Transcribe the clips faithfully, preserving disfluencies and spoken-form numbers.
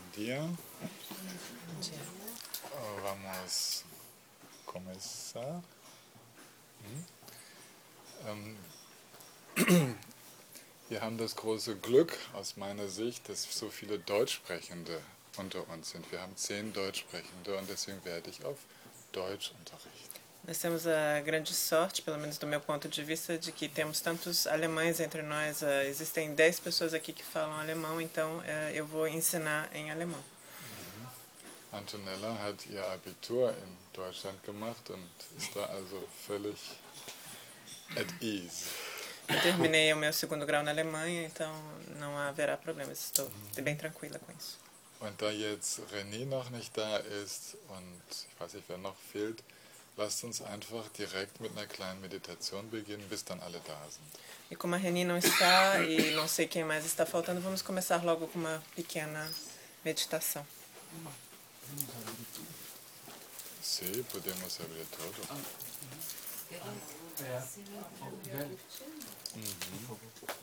dia. Oh, vamos começar. Hm? Ähm, wir haben das große Glück aus meiner Sicht, dass so viele Deutschsprechende unter uns sind. Wir haben zehn Deutschsprechende und deswegen werde ich auf Deutsch unterrichten. Nós temos a grande sorte, pelo menos do meu ponto de vista, de que temos tantos alemães entre nós. Uh, existem dez pessoas aqui que falam alemão, então uh, eu vou ensinar em alemão. Mhm. Antonella hat ihr Abitur in Deutschland gemacht und ist da also völlig at ease. Eu terminei o meu segundo grau na Alemanha, então não haverá problemas. Estou Mhm. bem tranquila com isso. Und da jetzt René noch nicht da ist und ich weiß nicht, wer noch fehlt, lasst uns einfach direkt mit einer kleinen Meditation beginnen, bis dann alle da sind. E como a Reni não está e não sei quem mais está faltando, vamos começar logo com uma pequena meditação. Sim, podemos abrir todo. Uhum.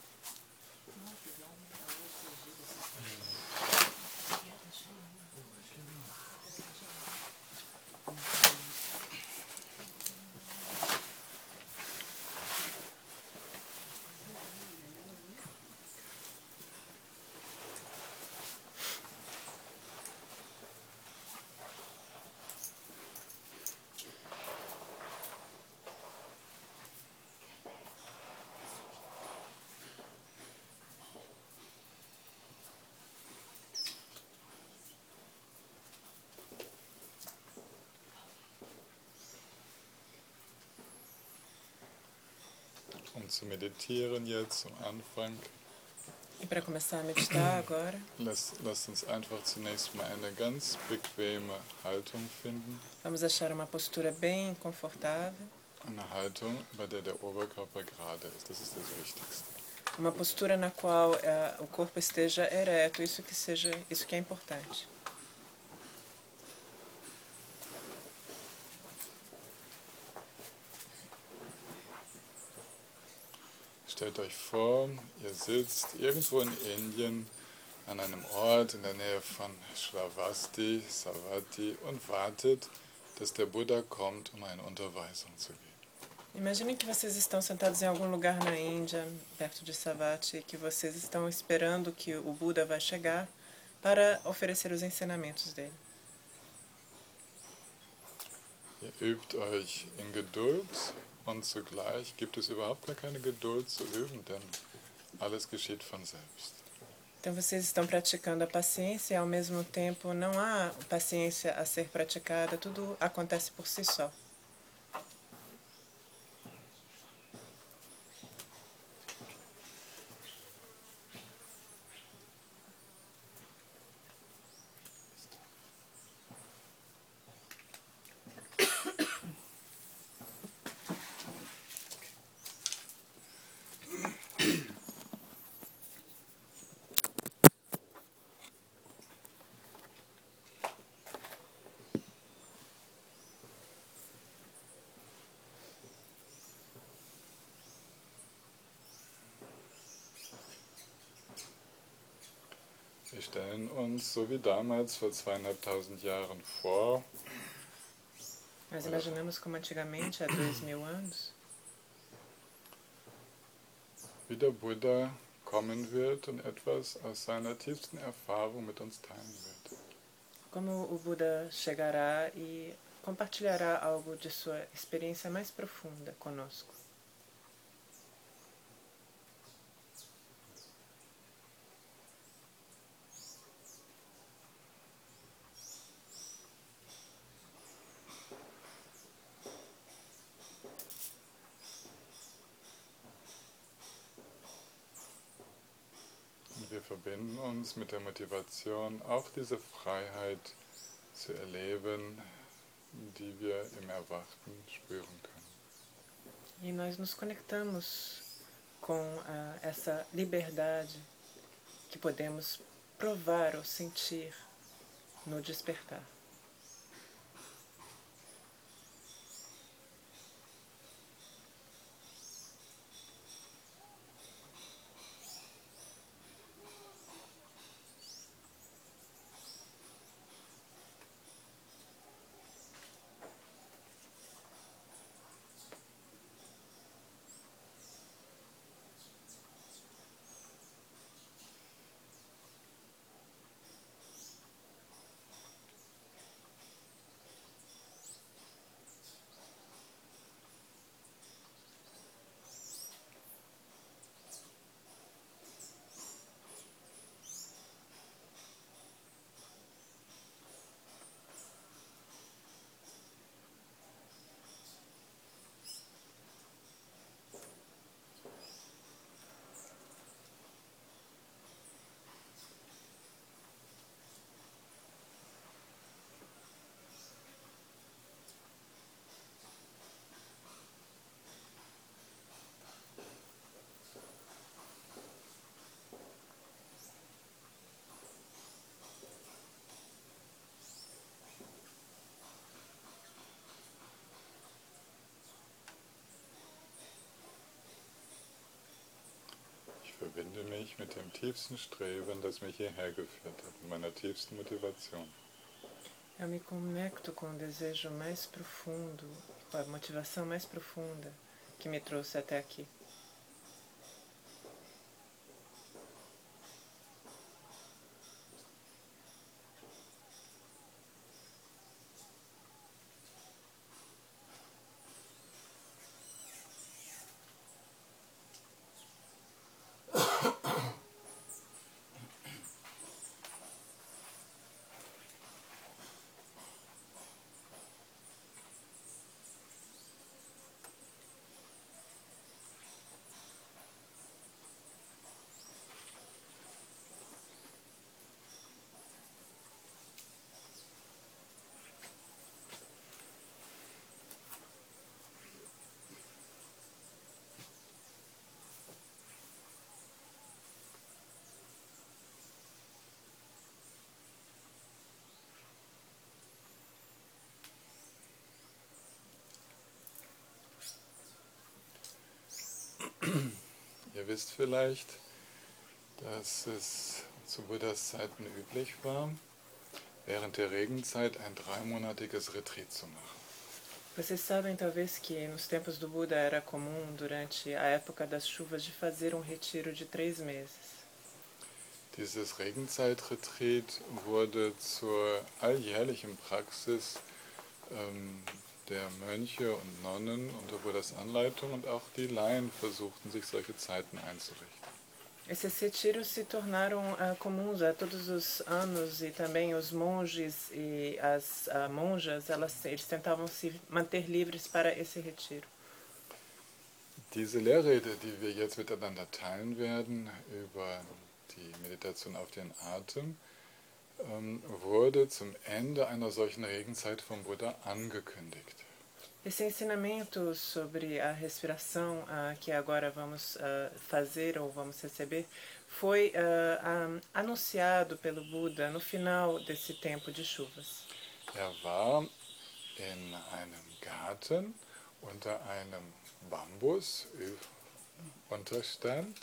Um zu meditieren jetzt zum Anfang. E para começar a meditar agora, Lass, lass uns einfach zunächst mal eine ganz bequeme Haltung finden. vamos achar uma postura bem confortável. Eine Haltung, bei der der Oberkörper gerade ist. Das ist das Wichtigste. Uma postura na qual uh, o corpo esteja ereto, isso que seja, isso que é importante. Stellt euch vor, ihr sitzt irgendwo in Indien an einem Ort in der Nähe von Shravasti, Savatthi und wartet, dass der Buddha kommt, um eine Unterweisung zu geben. Imaginem que vocês estão sentados em algum lugar na Índia, perto de Savatthi, e que vocês estão esperando que o Buda vai chegar para oferecer os ensinamentos dele. Ihr übt euch in Geduld und zugleich gibt es überhaupt gar keine Geduld zu üben, denn alles geschieht von selbst. Então vocês estão praticando a paciência e ao mesmo tempo não há paciência a ser praticada, tudo acontece por si só. Wir stellen uns, so wie damals vor zweieinhalbtausend Jahren vor, Nós imaginamos como antigamente, há dois mil anos, wie der Buddha kommen wird und etwas aus seiner tiefsten Erfahrung mit uns teilen wird. como o Buda chegará e compartilhará algo de sua experiência mais profunda conosco. Und wir verbinden uns mit der Motivation, auch diese Freiheit zu erleben, die wir im Erwachten spüren können. E nós nos conectamos com uh, essa liberdade que podemos provar ou sentir no despertar. dem tiefsten Streben, das mich hierher geführt hat, mit meiner tiefsten Motivation. Eu me conecto com o desejo mais profundo, com a motivação mais profunda que me trouxe até aqui. Ihr wisst vielleicht, dass es zu Buddhas Zeiten üblich war, während der Regenzeit ein dreimonatiges Retreat zu machen. Vocês sabem talvez que nos tempos do Buda era comum, durante a época das chuvas, de fazer um retiro de três meses. Dieses Regenzeitretreat wurde zur alljährlichen Praxis ähm, der Mönche und Nonnen unter Buddhas Anleitung, und auch die Laien versuchten, sich solche Zeiten einzurichten. Esses retiros se tornaram uh, comuns a todos os anos, e também os monges e as uh, monjas, elas, eles tentavam se manter livres para esse retiro. Diese Lehrrede, die wir jetzt miteinander teilen werden über die Meditation auf den Atem, ähm, wurde zum Ende einer solchen Regenzeit vom Buddha angekündigt. Esse ensinamento sobre a respiração uh, que agora vamos uh, fazer ou vamos receber foi uh, um, anunciado pelo Buda no final desse tempo de chuvas. Er war in einem Garten unter einem Bambus-Unterstand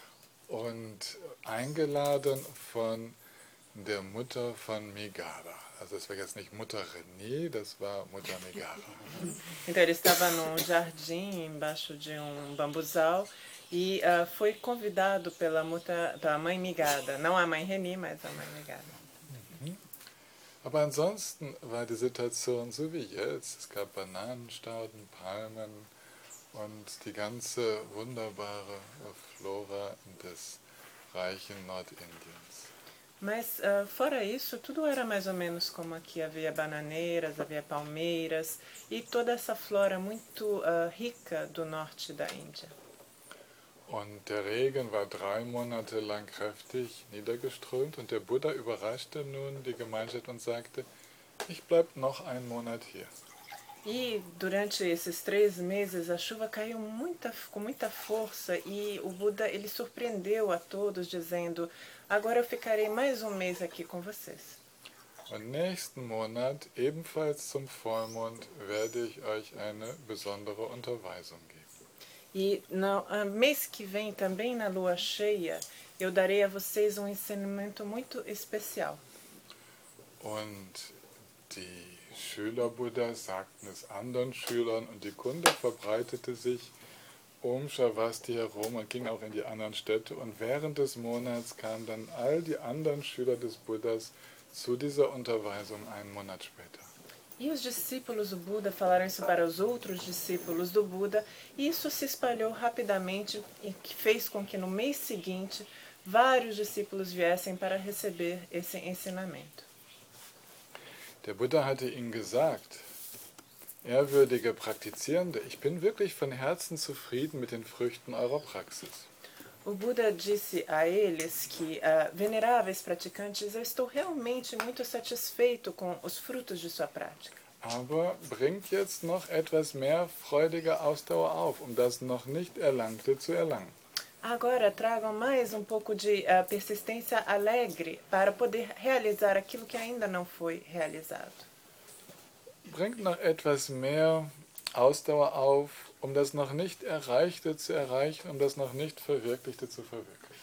und eingeladen von der Mutter von Megara. Also das war jetzt nicht Mutter René, das war Mutter Megara. Então ele estava num jardim embaixo de um bambuzal e uh, foi convidado pela, muta, pela mãe Migada, não a mãe Reni, mas a mãe Migada. Mhm. Aber ansonsten war die Situation so wie jetzt. Es gab Bananenstauden, Palmen und die ganze wunderbare Flora des reichen Nordindiens. Mas, uh, fora isso, tudo era mais ou menos como aqui. Havia bananeiras, havia palmeiras e toda essa flora muito uh, rica do norte da Índia. Und der Regen war drei Monate lang kräftig niedergeströmt und der Buddha überraschte nun die Gemeinschaft und sagte, ich bleib noch einen Monat hier. E durante esses três meses a chuva caiu muita, com muita força e o Buda ele surpreendeu a todos dizendo, agora eu ficarei mais um mês aqui com vocês. Und nächsten Monat, ebenfalls zum Vollmond, werde ich euch eine besondere Unterweisung geben. E no uh, mês que vem, também na lua cheia, eu darei a vocês um ensinamento muito especial. Und die Schüler Buddhas sagten es anderen Schülern und die Kunde verbreitete sich um Sravasti herum und ging auch in die anderen Städte. Und während des Monats kamen dann all die anderen Schüler des Buddhas zu dieser Unterweisung einen Monat später. E os discípulos do Buda falaram isso para os outros discípulos do Buda, e isso se espalhou rapidamente e que fez com que no mês seguinte vários discípulos viessem para receber esse ensinamento. Der Buddha hatte ihnen gesagt, ehrwürdige Praktizierende, ich bin wirklich von Herzen zufrieden mit den Früchten eurer Praxis. O Buda disse a eles que, uh, veneráveis praticantes, eu estou realmente muito satisfeito com os frutos de sua prática. Aber bringt jetzt noch etwas mehr freudige Ausdauer auf, um das noch nicht Erlangte zu erlangen. Agora tragam mais um pouco de uh, persistência alegre para poder realizar aquilo que ainda não foi realizado. Bringt noch etwas mehr Ausdauer auf, um das noch nicht Erreichte zu erreichen, um das noch nicht Verwirklichte zu verwirklichen.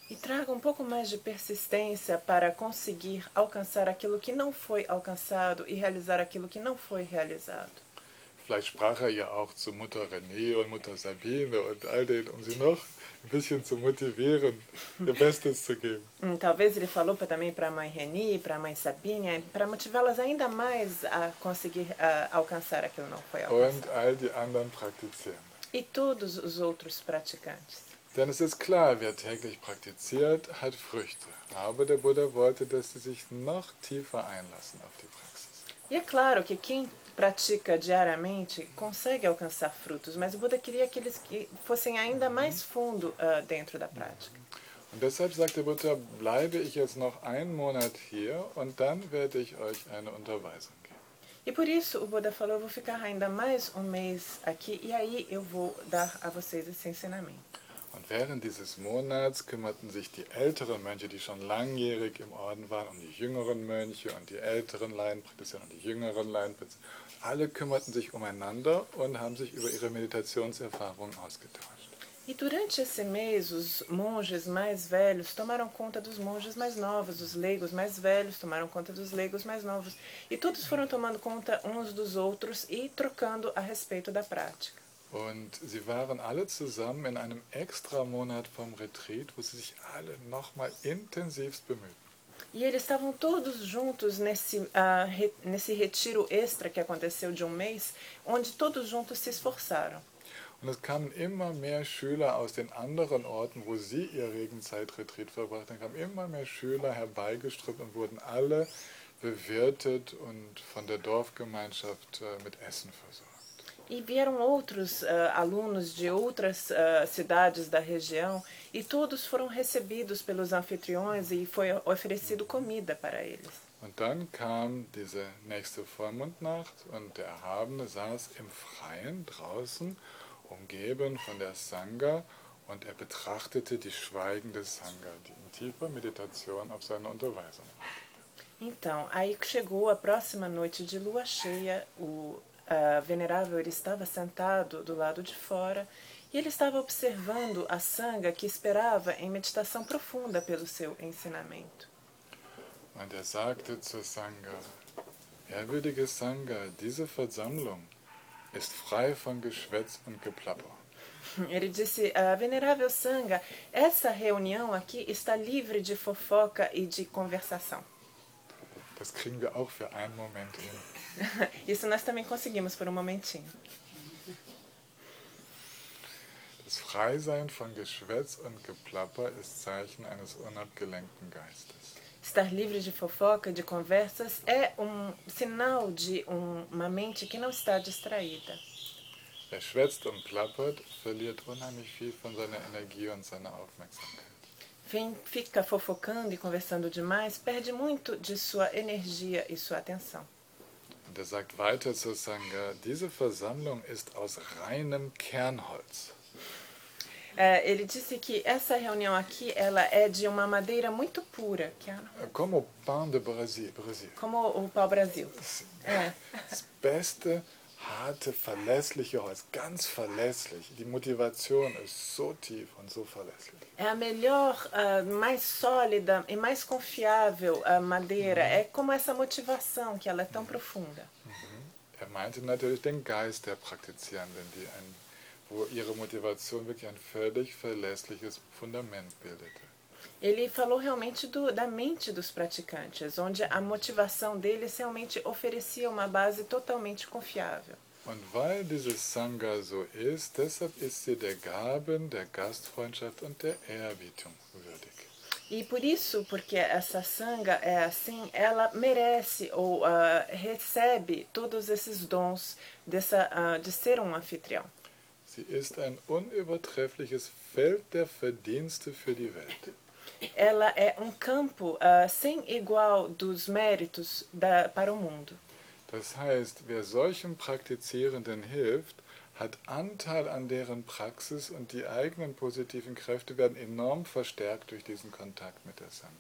E traga um pouco mais de persistência para conseguir alcançar aquilo que não foi alcançado e realizar aquilo que não foi realizado. Vielleicht sprach er ja auch zu Mutter René und Mutter Sabine und all denen, um sie noch ein bisschen zu motivieren, ihr Bestes zu geben. Hum, talvez ele falou pra, também para a mãe Reni, para a mãe Sabine, para motivá-las ainda mais a conseguir a, alcançar aquilo que não foi alcançado. Und all die anderen Praktizierenden. E todos os outros praticantes. Denn es ist klar, wer täglich praktiziert, hat Früchte. Aber der Buddha wollte, dass sie sich noch tiefer einlassen auf die Praxis. E é claro que quem pratica diariamente consegue alcançar frutos, mas o Buda queria que eles que fossem ainda mais fundo uh, dentro da prática. Und deshalb sagt der Buddha, bleibe ich jetzt noch einen Monat hier und dann werde ich euch eine Unterweisung geben. E por isso o Buda falou, eu vou ficar ainda mais um mês aqui e aí eu vou dar a vocês esse ensinamento. Und während dieses Monats kümmerten sich die älteren Mönche, die schon langjährig im Orden waren, um die jüngeren Mönche und die älteren Laienpraktizierenden und die jüngeren Laienpraktizierenden. Alle kümmerten sich umeinander und haben sich über ihre Meditationserfahrungen ausgetauscht. E durante esse mês, os monges mais velhos tomaram conta dos monges mais novos, os leigos mais velhos tomaram conta dos leigos mais novos. E todos foram tomando conta uns dos outros e trocando a respeito da prática. Und sie waren alle zusammen in einem extra Monat vom Retreat, wo sie sich alle nochmal intensivst bemühten. E eles estavam todos juntos nesse, uh, re, nesse retiro extra que aconteceu de um mês, onde todos juntos se esforçaram. Und es kamen immer mehr Schüler aus den anderen Orten, wo sie ihr Regenzeitretreat verbracht haben, kamen immer mehr Schüler herbeigeströmt und wurden alle bewirtet und von der Dorfgemeinschaft uh, mit Essen versorgt. E vieram outros uh, alunos de outras uh, cidades da região e todos foram recebidos pelos anfitriões e foi oferecido comida para eles. Und dann kam diese nächste Vollmondnacht und der Erhabene saß im Freien draußen, umgeben von der Sangha, und er betrachtete die schweigende Sangha, die in tiefer Meditation auf seine Unterweisung wartete. Então, aí chegou a próxima noite de lua cheia, o Uh, venerável ele estava sentado do lado de fora e ele estava observando a Sangha que esperava em meditação profunda pelo seu ensinamento. Und er sagte zur Sangha, ehrwürdige Sangha, diese Versammlung ist frei von Geschwätz und Geplapper. Ele disse, uh, venerável Sangha, essa reunião aqui está livre de fofoca e de conversação. Das kriegen wir auch für einen Moment hin. Isso nós também conseguimos por um momentinho. Das Freisein von Geschwätz und Geplapper ist Zeichen eines unabgelenkten Geistes. Estar livre de fofoca, de conversas, é um sinal de um, uma mente que não está distraída. Wer schwätzt und plappert, verliert unheimlich viel von seiner Energie und seiner Aufmerksamkeit. Quem fica fofocando e conversando demais perde muito de sua energia e sua atenção. Und er sagt weiter zur Sangha, diese Versammlung ist aus reinem Kernholz. É, ele disse que essa reunião aqui ela é de uma madeira muito pura, que é Como o pão de Brasil. Brasil. como o pau-brasil. É. Das beste, harte, verlässliche Holz, ganz verlässlich. Die Motivation ist so tief und so verlässlich. É a melhor, uh, mais sólida e mais confiável uh, madeira. Uhum. É como essa motivação, que ela é tão profunda. Mhm. Er meinte natürlich den Geist der Praktizierenden, die ein, wo ihre Motivation wirklich ein völlig verlässliches Fundament bildete. Ele falou realmente do, da mente dos praticantes, onde a motivação deles realmente oferecia uma base totalmente confiável. Und weil diese Sangha so ist, deshalb ist sie der Gaben, der Gastfreundschaft und der Ehrerbietung würdig. E por isso, porque essa Sangha é assim, ela merece ou uh, recebe todos esses dons dessa, uh, de ser um anfitrião. Sie ist ein unübertreffliches Feld der Verdienste für die Welt. Ela é um campo uh, sem igual dos méritos da, para o mundo. Das heißt, wer solchen Praktizierenden hilft, hat Anteil an deren Praxis und die eigenen positiven Kräfte werden enorm verstärkt durch diesen Kontakt mit der Sangha.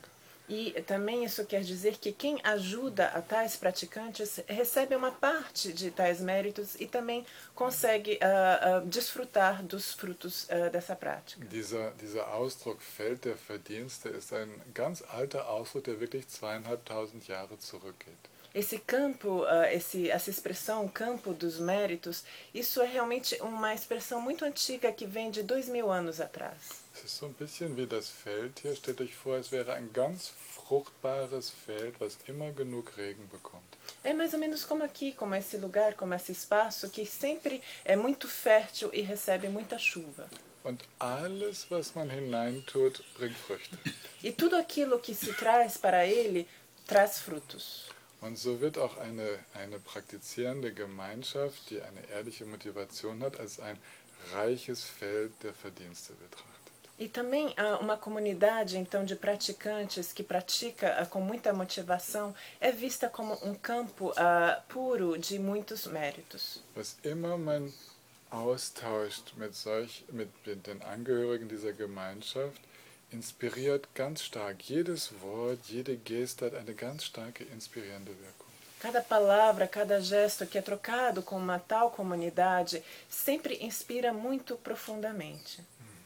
E também isso quer dizer que quem ajuda a tais praticantes recebe uma parte de tais méritos e também consegue uh, uh, desfrutar dos frutos uh, dessa prática. Dieser, dieser Ausdruck Feld der Verdienste ist ein ganz alter Ausdruck, der wirklich zweieinhalbtausend Jahre zurückgeht. Esse campo, uh, esse, essa expressão, campo dos méritos, isso é realmente uma expressão muito antiga que vem de dois mil anos atrás. Es ist so ein bisschen wie das Feld hier. Stellt euch vor, es wäre ein ganz fruchtbares Feld, was immer genug Regen bekommt. É mais ou menos como aqui, como esse lugar, como esse espaço que sempre é muito fértil e recebe muita chuva. Und alles, was man hineintut, bringt Früchte. E tudo aquilo que se traz para ele traz frutos. Und so wird auch eine, eine praktizierende Gemeinschaft, die eine ehrliche Motivation hat, als ein reiches Feld der Verdienste betrachtet. E também uh, uma comunidade, então, de praticantes que pratica uh, com muita motivação é vista como um campo uh, puro de muitos méritos. Was immer man austauscht mit, solch, mit den Angehörigen dieser Gemeinschaft, inspiriert ganz stark. Jedes Wort, jede Geste hat eine ganz starke inspirierende Wirkung. Cada palavra, cada gesto que é trocado com uma tal comunidade sempre inspira muito profundamente.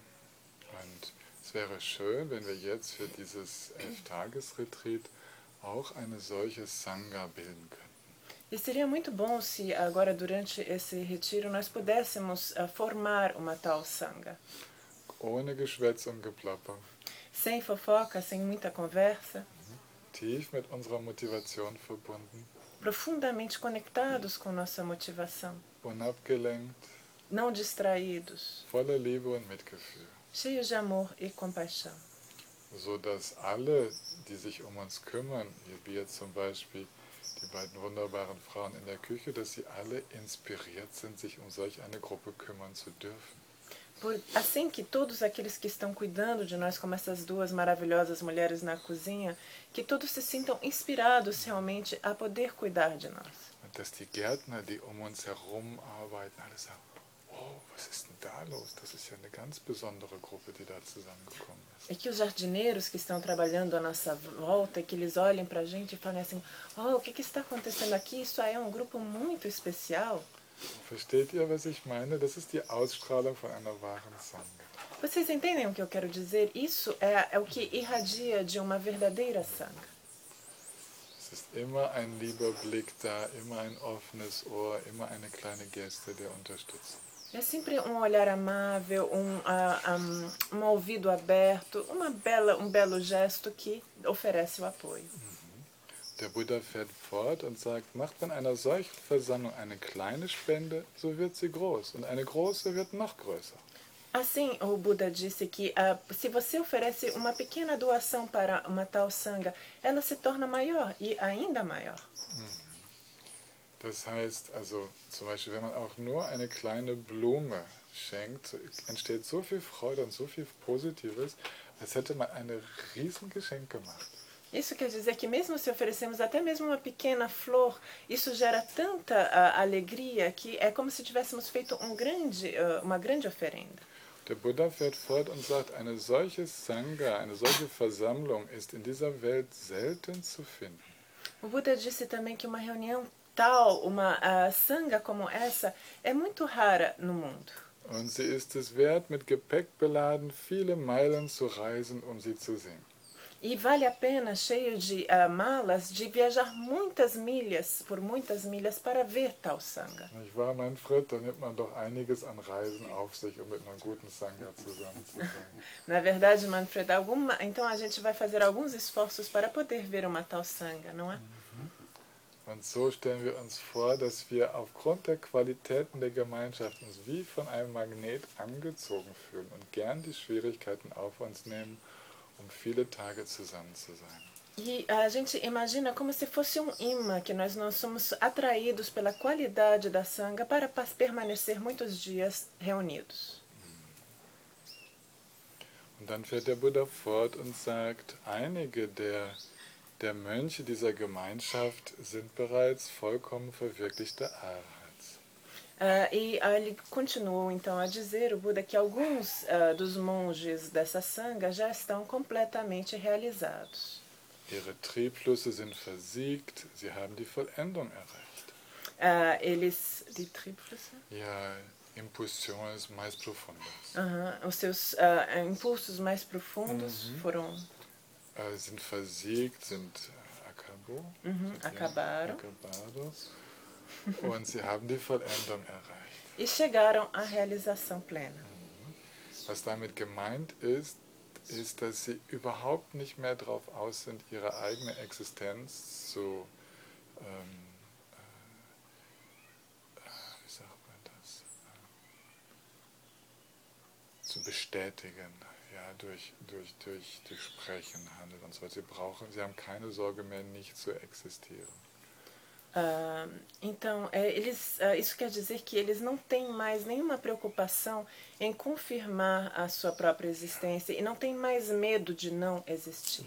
Und es wäre schön, wenn wir jetzt für dieses Elf-Tages-Retreat auch eine solche Sangha bilden könnten. E seria muito bom se agora durante esse retiro nós pudéssemos uh, formar uma tal sangha. Ohne Geschwätz und Geplapper. Sem fofoca, sem muita conversa. Tief mit unserer Motivation verbunden. Profundamente conectados com nossa motivação. Unabgelenkt. Não distraídos. Voller Liebe und Mitgefühl. Cheios de amor e compaixão. So dass alle, die sich um uns kümmern, wie jetzt zum Beispiel die beiden wunderbaren Frauen in der Küche, dass sie alle inspiriert sind, sich um solch eine Gruppe kümmern zu dürfen. Por, assim que todos aqueles que estão cuidando de nós, como essas duas maravilhosas mulheres na cozinha, que todos se sintam inspirados realmente a poder cuidar de nós. Und dass die Gärtner, die um uns herum arbeiten, alle sagen, oh, was ist denn da los? Das ist ja eine ganz besondere Gruppe, die da zusammengekommen ist. E que os jardineiros que estão trabalhando à nossa volta, que eles olhem para a gente e falem assim, oh, o que, que está acontecendo aqui? Isso aí é um grupo muito especial. Versteht ihr, was ich meine? Das ist die Ausstrahlung von einer wahren Sangha. Vocês entendem o que eu quero dizer? Isso é, é o que irradia de uma verdadeira sangha. Es ist immer ein lieber Blick da, immer ein offenes Ohr, immer eine kleine Geste der Unterstützung. É sempre um olhar amável, um, uh, um, um ouvido aberto, uma bela, um belo gesto que oferece o apoio. Der Buddha fährt fort und sagt, macht man einer solchen Versammlung eine kleine Spende, so wird sie groß. Und eine große wird noch größer. Assim, o Buda disse que uh, se você oferece uma pequena doação para uma tal sangha, ela se torna maior e ainda maior. Das heißt, also zum Beispiel, wenn man auch nur eine kleine Blume schenkt, entsteht so viel Freude und so viel Positives, als hätte man ein Riesengeschenk gemacht. Isso quer dizer que mesmo se oferecemos até mesmo uma pequena flor, isso gera tanta uh, alegria que é como se tivéssemos feito um grande, uh, uma grande oferenda. Der Buddha fährt fort und sagt, eine solche Sangha, eine solche Versammlung ist in dieser Welt selten zu finden. O Buda disse também que uma reunião tal, uma uh, sangha como essa, é muito rara no mundo. Und sie ist es wert, mit Gepäck beladen, viele Meilen zu reisen, um sie zu sehen. E vale a pena, cheio de uh, malas, de viajar muitas milhas, por muitas milhas, para ver tal sangha. Nicht wahr, Manfred? Da nimmt man doch einiges an Reisen auf sich, um mit einer guten Sangha zusammen zu sein. Na verdade, Manfred, alguma, então a gente vai fazer alguns esforços para poder ver uma tal sangha, não é? Und so stellen wir uns vor, dass wir aufgrund der Qualitäten der Gemeinschaft uns wie von einem Magnet angezogen fühlen und gern die Schwierigkeiten auf uns nehmen, um viele Tage zusammen zu sein. E a gente imagina como se fosse um imã, que nós não somos atraídos pela qualidade da sangha para permanecer muitos dias reunidos. Und dann fährt der Buddha fort und sagt, einige der, der Mönche dieser Gemeinschaft sind bereits vollkommen verwirklichte Arhats. Uh, e uh, ele continuou então a dizer, o Buda, que alguns uh, dos monges dessa sangha já estão completamente realizados. Ihre Triebflüsse sind versiegt, sie haben die Vollendung erreicht. Uh, eles... De Triebflüsse? Ja, impulsões mais profundas. Uh-huh. Os seus uh, impulsos mais profundos uhum. foram... Uh, sind versiegt, sind uh, acabou, uhum. acabaram. acabado, und sie haben die Vollendung erreicht. E chegaram à realização plena. Mhm. Was damit gemeint ist, ist, dass sie überhaupt nicht mehr darauf aus sind, ihre eigene Existenz zu, ähm, äh, wie sagt man das, äh, zu bestätigen, ja, durch, durch, durch, durch Sprechen, Handeln und so weiter. Sie brauchen, sie haben keine Sorge mehr, nicht zu existieren. Uh, então, é, eles, uh, isso quer dizer que eles não têm mais nenhuma preocupação em confirmar a sua própria existência e não têm mais medo de não existir.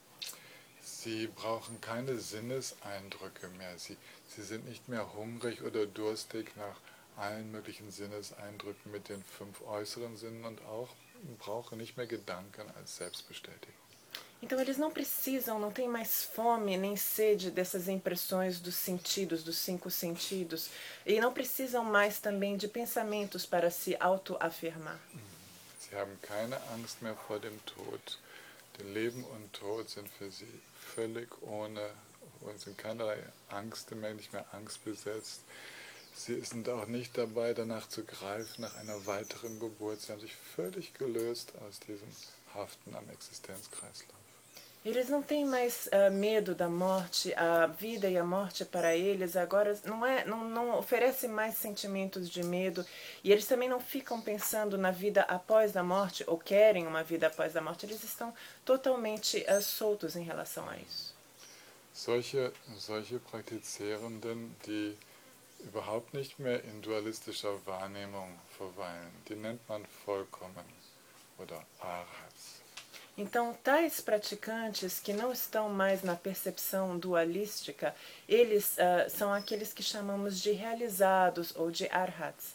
Sie brauchen keine Sinneseindrücke mehr. Sie, sie sind nicht mehr hungrig oder durstig nach allen möglichen Sinneseindrücken mit den fünf äußeren Sinnen und auch brauchen nicht mehr Gedanken als Selbstbestätigung. Então eles não precisam, não têm mais fome nem sede dessas impressões dos sentidos, dos cinco sentidos, e não precisam mais também de pensamentos para se autoafirmar. Sie haben keine Angst mehr vor dem Tod. Denn Leben und Tod sind für sie völlig ohne, und sind keinerlei Angst mehr, nicht mehr angstbesetzt. Sie sind auch nicht dabei, danach zu greifen, nach einer weiteren Geburt. Sie haben sich völlig gelöst aus diesem Haften am Existenzkreislauf. Eles não têm mais uh, medo da morte, a vida e a morte para eles agora não, é, não, não oferece mais sentimentos de medo e eles também não ficam pensando na vida após a morte ou querem uma vida após a morte, eles estão totalmente uh, soltos em relação a isso. Solche, solche Praktizierenden, die überhaupt nicht mehr in dualistischer Wahrnehmung verweilen, die nennt man vollkommen oder Arhats. Então, tais praticantes que não estão mais na percepção dualística, eles uh, são aqueles que chamamos de realizados ou de arhats.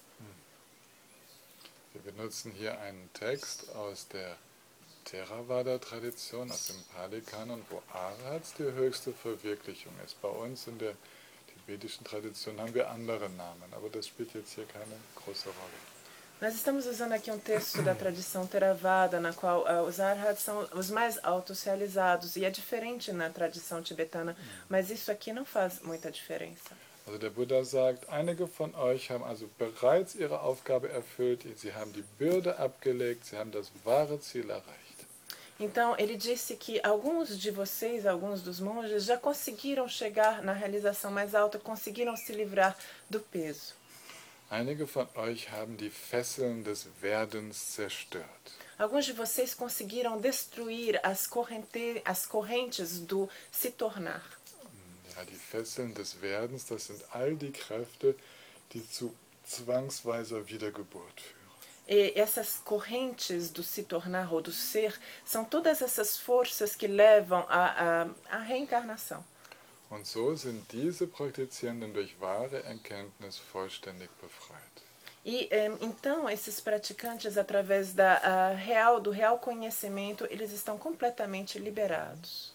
Wir benutzen hier einen Text aus der Theravada-Tradition, aus dem Pali-Kanon, wo Arhats die höchste Verwirklichung ist. Bei uns in der tibetischen Tradition haben wir andere Namen, aber das spielt jetzt hier keine große Rolle. Nós estamos usando aqui um texto da tradição Theravada, na qual uh, os arhats são os mais altos realizados, e é diferente na tradição tibetana, mas isso aqui não faz muita diferença. Also der Buddha sagt, einige von euch haben also bereits ihre Aufgabe erfüllt, sie haben die Bürde abgelegt, sie haben das wahre Ziel erreicht. Então, ele disse que alguns de vocês, alguns dos monges, já conseguiram chegar na realização mais alta, conseguiram se livrar do peso. Einige von euch haben die Fesseln des Werdens zerstört. Alguns de vocês conseguiram destruir as, corrente, as correntes do se tornar. Ja, die Fesseln des Werdens, das sind all die Kräfte, die zu zwangsweiser Wiedergeburt führen. E essas correntes do se tornar ou do ser são todas essas forças que levam à, à, à reencarnação. Und so sind diese Praktizierenden durch wahre Erkenntnis vollständig befreit. E então esses praticantes, através da real, do real conhecimento, eles estão completamente liberados.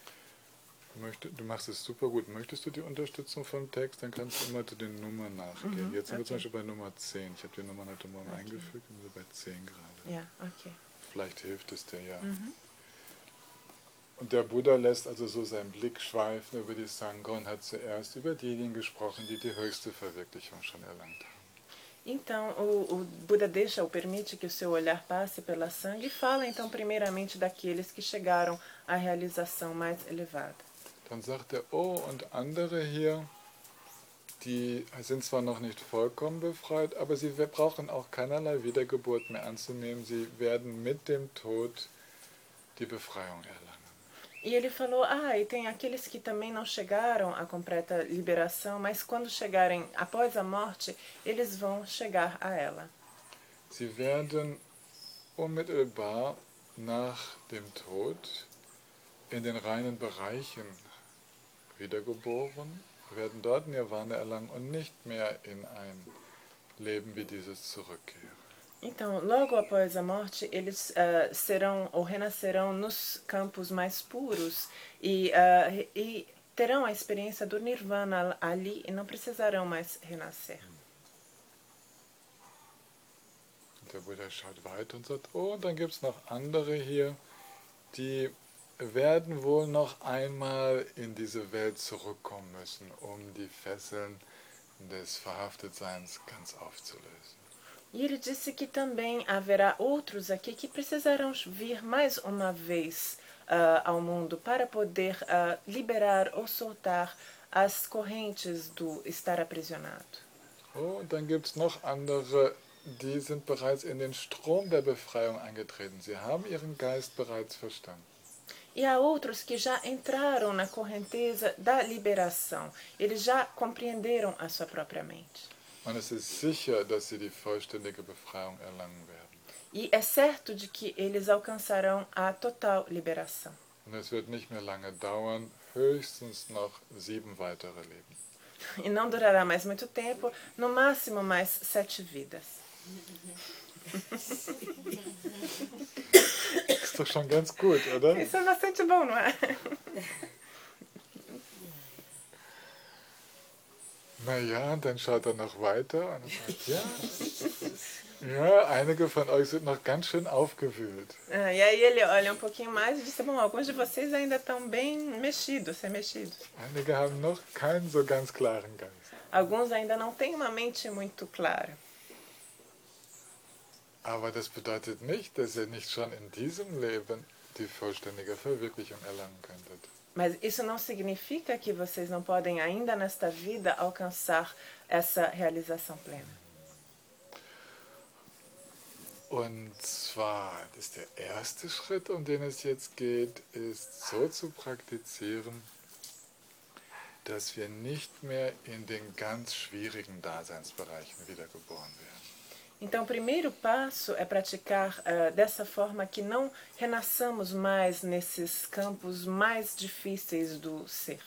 Du machst es super gut. Möchtest du die Unterstützung vom Text, dann kannst du immer zu den Nummern nachgehen. Mhm, Jetzt sind okay. wir zum Beispiel bei Nummer zehn. Ich habe die Nummern heute Morgen okay. eingefügt und wir sind bei zehn gerade. Ja, okay. Vielleicht hilft es dir ja. Mhm. Und der Buddha lässt also so seinen Blick schweifen über die Sangha und hat zuerst über diejenigen gesprochen, die die höchste Verwirklichung schon erlangt haben. Então, o, o Buda deixa ou permite que o seu olhar passe pela Sangha e fala então primeiramente daqueles que chegaram à realização mais elevada. Dann sagt er, oh, und andere hier, die sind zwar noch nicht vollkommen befreit, aber sie brauchen auch keinerlei Wiedergeburt mehr anzunehmen. Sie werden mit dem Tod die Befreiung erlangen. E ele falou, ah, e tem aqueles que também não chegaram à completa liberação, mas quando chegarem após a morte, eles vão chegar a ela. Sie werden unmittelbar nach dem Tod in den reinen Bereichen wiedergeboren, werden dort Nirvana erlangen und nicht mehr in ein Leben wie dieses zurückkehren. Então, logo após a morte, eles uh, serão ou renascerão nos campos mais puros e, uh, e terão a experiência do nirvana ali e não precisarão mais renascer. Der Buddha schaut weiter und sagt, oh, und dann gibt es noch andere hier, die werden wohl noch einmal in diese Welt zurückkommen müssen, um die Fesseln des Verhaftetseins ganz aufzulösen. E ele disse que também haverá outros aqui que precisarão vir mais uma vez uh, ao mundo para poder uh, liberar ou soltar as correntes do estar aprisionado. Oh, und dann gibt es noch andere, die sind bereits in den Strom der Befreiung eingetreten. Sie haben ihren Geist bereits verstanden. E há outros que já entraram na correnteza da liberação. Eles já compreenderam a sua própria mente. Und es ist sicher, dass sie die vollständige Befreiung erlangen werden. E é certo de que eles alcançarão a total liberação. Und es wird nicht mehr lange dauern, höchstens noch sieben weitere Leben. E não durará mais muito tempo, no máximo mais sete vidas. Ist doch schon ganz gut, oder? Isso é bastante bom, não é? Naja, und dann schaut er noch weiter und sagt, ja, ja, einige von euch sind noch ganz schön aufgewühlt. Ah, e aí ele olha um pouquinho mais e diz, bom, alguns de vocês ainda estão bem mexidos, remexidos. Einige haben noch keinen so ganz klaren Geist. Alguns ainda não têm uma mente muito clara. Aber das bedeutet nicht, dass ihr nicht schon in diesem Leben die vollständige Verwirklichung erlangen könntet. Mas isso não significa que vocês não podem ainda nesta vida alcançar essa realização plena. Und zwar ist der erste Schritt, um den es jetzt geht, ist so zu praktizieren, dass wir nicht mehr in den ganz schwierigen Daseinsbereichen wiedergeboren werden. Então, o primeiro passo é praticar uh, dessa forma que não renasçamos mais nesses campos mais difíceis do ser.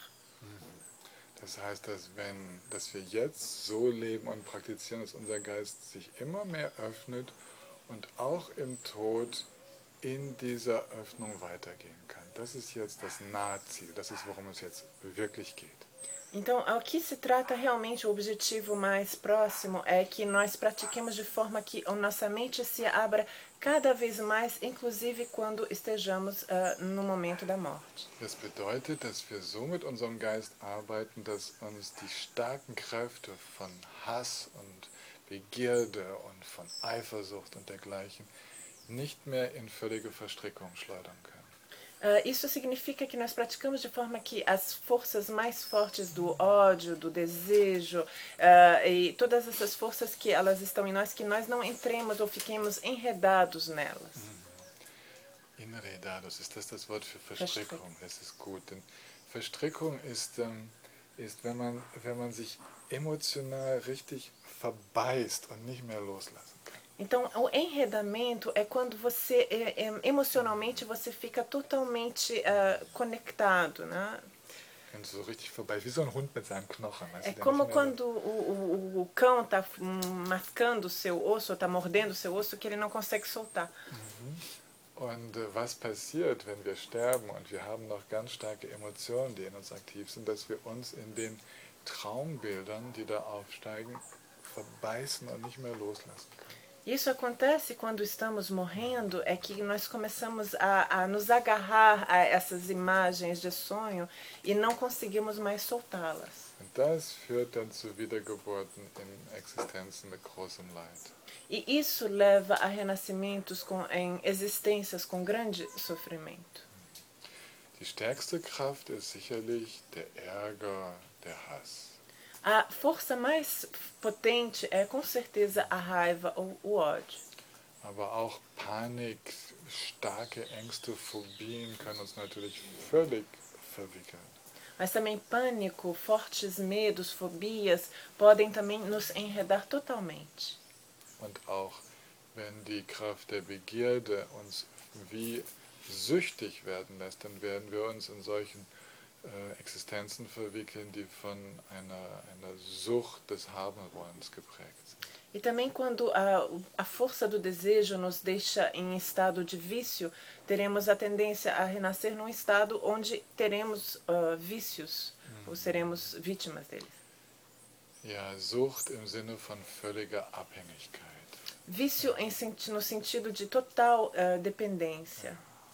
Das heißt, dass, wenn, dass wir jetzt so leben und praktizieren, dass unser Geist sich immer mehr öffnet und auch im Tod in dieser Öffnung weitergehen kann. Das ist jetzt das Nahziel, das ist, worum es jetzt wirklich geht. Então, ao que se trata realmente, o objetivo mais próximo é que nós pratiquemos de forma que a nossa mente se abra cada vez mais, inclusive quando estejamos uh, no momento da morte. Das bedeutet, dass wir so mit unserem Geist arbeiten, dass uns die starken Kräfte von Hass und Begierde und von Eifersucht und dergleichen nicht mehr in völlige Verstrickung schleudern können. Uh, isso significa que nós praticamos de forma que as forças mais fortes do ódio, do desejo uh, e todas essas forças que elas estão em nós, que nós não entremos ou fiquemos enredados nelas. Enredados, ist das das Wort für Verstrickung? Das ist gut, denn Verstrickung ist, ähm, ist wenn, man, wenn man sich emotional richtig verbeißt und nicht mehr loslassen kann. Então, o enredamento é quando você, é, é, emocionalmente, você fica totalmente uh, conectado, né? Wenn so richtig vorbei, wie so ein Hund mit seinem Knochen. É como quando o, o, o cão está mascando o seu osso, está mordendo o seu osso, que ele não consegue soltar. Mhm. Und äh, was passiert, wenn wir sterben und wir haben noch ganz starke Emotionen, die in uns aktiv sind, dass wir uns in den Traumbildern, die da aufsteigen, verbeißen und nicht mehr loslassen können. Isso acontece quando estamos morrendo, é que nós começamos a, a nos agarrar a essas imagens de sonho e não conseguimos mais soltá-las. Und das führt dann zu Wiedergeburten in Existenzen mit großem Leid. E isso leva a renascimentos com, em existências com grande sofrimento. Die stärkste Kraft ist sicherlich der Ärger, der Hass. A força mais potente é com certeza a raiva ou o ódio. Aber auch Panik, starke Ängste, Phobien können uns natürlich völlig verwickeln. Mas também pânico, fortes medos, fobias podem também nos enredar totalmente. Und auch wenn die Kraft der Begierde uns wie süchtig werden lässt, dann werden wir uns in solchen äh, Existenzen verwickeln, die von einer, einer Sucht des Habenwollens geprägt sind. E também quando a, a força do desejo nos deixa em estado de vício, teremos a tendência a renascer num estado onde teremos uh, vícios, ou seremos vítimas deles. Ja, Sucht im Sinne von völliger Abhängigkeit. Vício em, no sentido de total uh, dependência.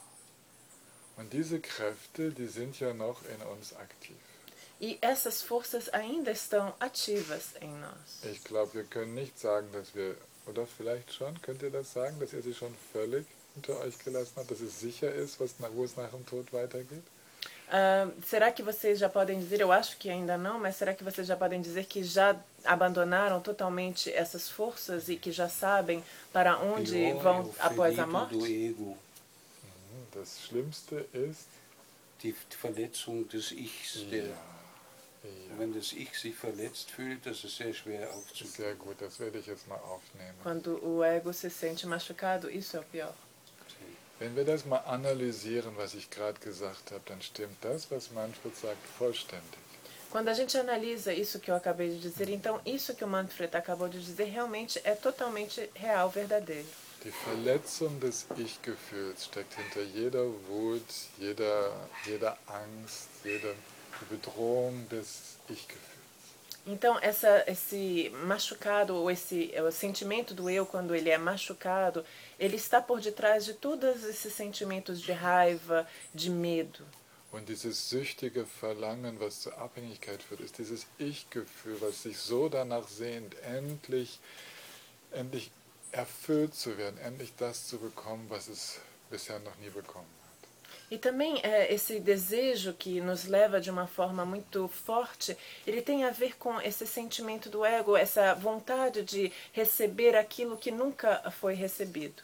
Und diese Kräfte, die sind ja noch in uns aktiv. E essas forças ainda estão ativas em nós. Ich glaube, wir können nicht sagen, dass wir, oder vielleicht schon, könnt ihr das sagen, dass ihr sie schon völlig hinter euch gelassen habt, dass es sicher ist, was, wo es nach dem Tod weitergeht? Uh, será que vocês já podem dizer, eu acho que ainda não, mas será que vocês já podem dizer que já abandonaram totalmente essas forças e que já sabem para onde vão após a morte? Do ego. Das Schlimmste ist die Verletzung des Ichs. Der, ja, ja. Wenn das Ich sich verletzt fühlt, das ist sehr schwer aufzugeben. Sehr gut, das werde ich jetzt mal aufnehmen. Quando o ego se sente machucado, isso é o pior. Wenn wir das mal analysieren, was ich gerade gesagt habe, dann stimmt das, was Manfred sagt, vollständig. Quando a gente analisa isso que eu acabei de dizer, então isso que o Manfred acabou de dizer realmente é totalmente real, verdadeiro. Die Verletzung des Ich-Gefühls steckt hinter jeder Wut, jeder, jeder Angst, jeder Bedrohung des Ich-Gefühls. Então, essa, esse machucado, ou esse o sentimento do eu, quando ele é machucado, ele está por detrás de todos esses sentimentos de raiva, de medo. Und dieses süchtige Verlangen, was zur Abhängigkeit führt, ist dieses Ich-Gefühl, was sich so danach sehnt, endlich, endlich erfüllt zu werden, endlich das zu bekommen, was es bisher noch nie bekommen hat. E também é, esse desejo que nos leva de uma forma muito forte, ele tem a ver com esse sentimento do ego, essa vontade de receber aquilo que nunca foi recebido.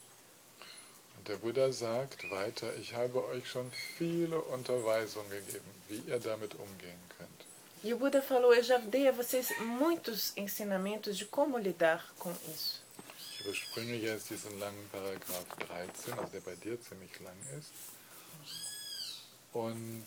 Und der Buddha sagt weiter, ich habe euch schon viele Unterweisungen gegeben, wie ihr damit umgehen könnt. E o Buda falou, eu já dei a vocês muitos ensinamentos de como lidar com isso. Ich überspringe jetzt diesen langen Paragraph dreizehn, also der bei dir ziemlich lang ist, und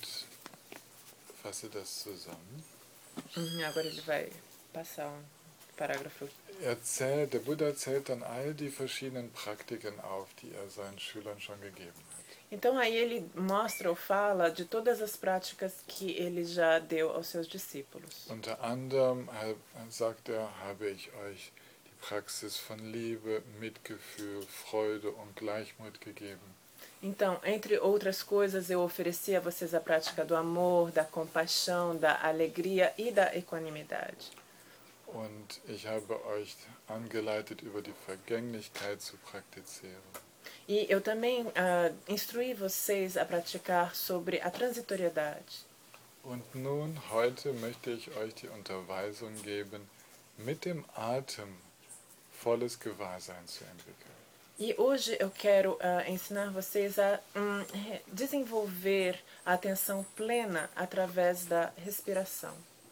fasse das zusammen. Uhum, agora ele vai passar um parágrafo. Er zählt, der Buddha zählt dann all die verschiedenen Praktiken auf, die er seinen Schülern schon gegeben hat. Então aí ele mostra ou fala de todas as práticas que ele já deu aos seus discípulos. Unter anderem, sagt er, habe ich euch die Praxis von Liebe, Mitgefühl, Freude und Gleichmut gegeben. Então, entre outras coisas, eu ofereci a vocês a prática do amor, da compaixão, da alegria e da equanimidade. Und ich habe euch angeleitet, über die Vergänglichkeit zu praktizieren. E eu também uh, instruí vocês a praticar sobre a transitoriedade. Und nun, heute möchte ich euch die Unterweisung geben, mit dem Atem volles Gewahrsein zu entwickeln. E hoje eu quero uh, ensinar vocês a um, desenvolver a atenção plena através da respiração.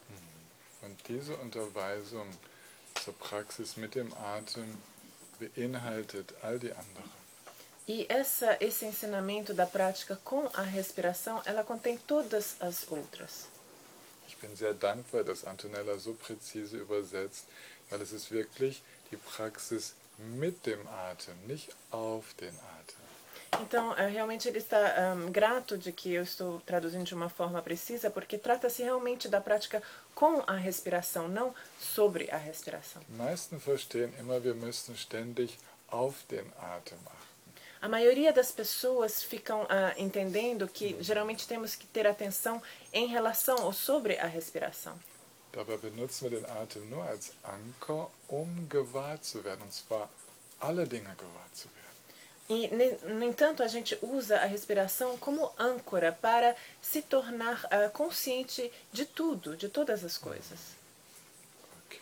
Und diese Unterweisung zur Praxis mit dem Atem beinhaltet all die anderen. E essa, esse ensinamento da prática com a respiração, ela contém todas as outras. Ich bin sehr dankbar, dass Antonella so präzise übersetzt, weil es ist wirklich die Praxis mit dem Atem, nicht auf den Atem. Então, realmente ele está um, grato de que eu estou traduzindo de uma forma precisa, porque trata-se realmente da prática com a respiração, não sobre a respiração. Die meisten verstehen immer, wir müssen ständig auf den Atem achten. A maioria das pessoas ficam uh, entendendo que geralmente temos que ter atenção em relação ou sobre a respiração. Dabei benutzen wir den Atem nur als Anker, um gewahr zu werden, und zwar alle Dinge gewahr zu werden. E, no entanto, a gente usa a respiração como âncora para se tornar uh, consciente de tudo, de todas as coisas. Okay.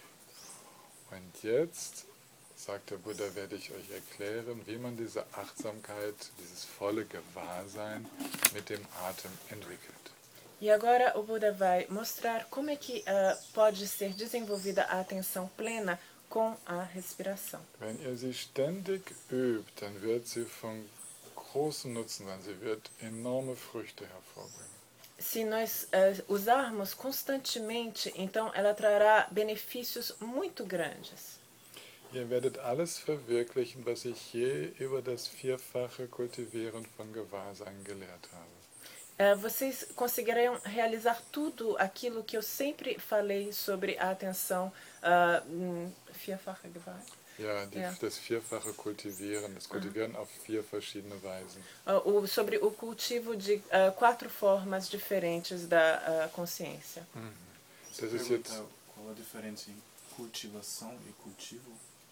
Und jetzt, sagt der Buddha, werde ich euch erklären, wie man diese Achtsamkeit, dieses volle Gewahrsein mit dem Atem entwickelt. E agora o Buda vai mostrar como é que uh, pode ser desenvolvida a atenção plena com a respiração. Wenn ihr sie ständig übt, dann wird sie von großem Nutzen sein. Sie wird enorme Früchte hervorbringen. se nós uh, usarmos constantemente, então ela trará benefícios muito grandes. Ihr werdet alles verwirklichen, was ich je über das vierfache Kultivieren von Gewahrsein gelehrt habe. Uh, vocês conseguirão realizar tudo aquilo que eu sempre falei sobre a atenção uh, vierfache Gewahrsein. Ja, die, Ja. das vierfache Kultivieren, das Kultivieren auf vier verschiedene Weisen. Uh, o, sobre o cultivo de uh, quatro formas diferentes da uh, consciência. Mhm. Você Das ist pergunta jetzt, qual a diferença em cultivação e cultivo?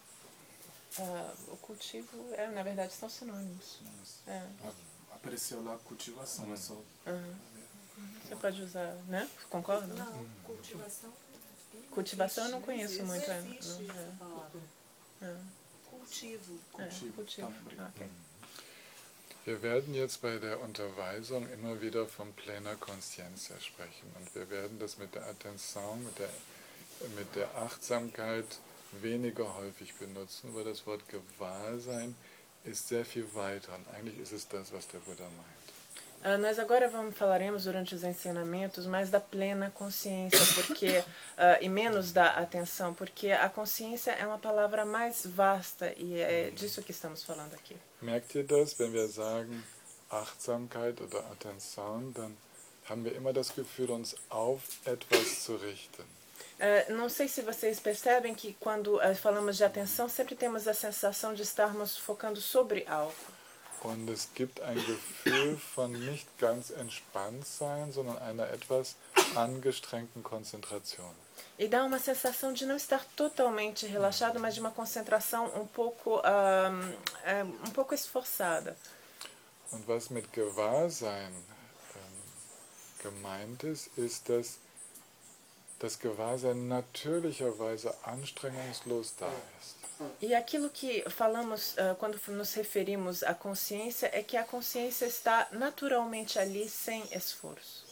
Uh, o cultivo, é, na verdade, são sinônimos. Mas É. a- apareceu lá cultivação, é só. Uhum. Você pode usar, né? Concorda? Não, cultivação. Cultivação eu não conheço existe, muito. Não é, existe não, essa é. palavra. É. Cultivo. É, Cultivo. cultivo. Tá, obrigado. Ok. wir werden jetzt bei der Unterweisung immer wieder von plena conscientia sprechen. Und wir werden das mit der Attention, mit der, mit der Achtsamkeit weniger häufig benutzen, weil das Wort Gewahrsein ist sehr viel weiter. Und eigentlich ist es das, was der Buddha meint. Uh, nós agora vamos, falaremos durante os ensinamentos mais da plena consciência, porque uh, e menos da atenção, porque a consciência é uma palavra mais vasta e é disso que estamos falando aqui. Merkt ihr das, wenn wir sagen Achtsamkeit oder Attention, dann haben wir immer das Gefühl, uns auf etwas zu richten. Uh, não sei se vocês percebem que quando uh, falamos de atenção, sempre temos a sensação de estarmos focando sobre algo. Und es gibt ein Gefühl von nicht ganz entspannt sein, sondern einer etwas angestrengten Konzentration. E dá uma sensação de não estar totalmente relaxado, mas de uma concentração um pouco, um, um, um pouco esforçada. Und was mit Gewahrsein ähm, gemeint ist, ist, dass das Gewahrsein natürlicherweise anstrengungslos da ist. E aquilo que falamos uh, quando nos referimos à consciência é que a consciência está naturalmente ali sem esforço.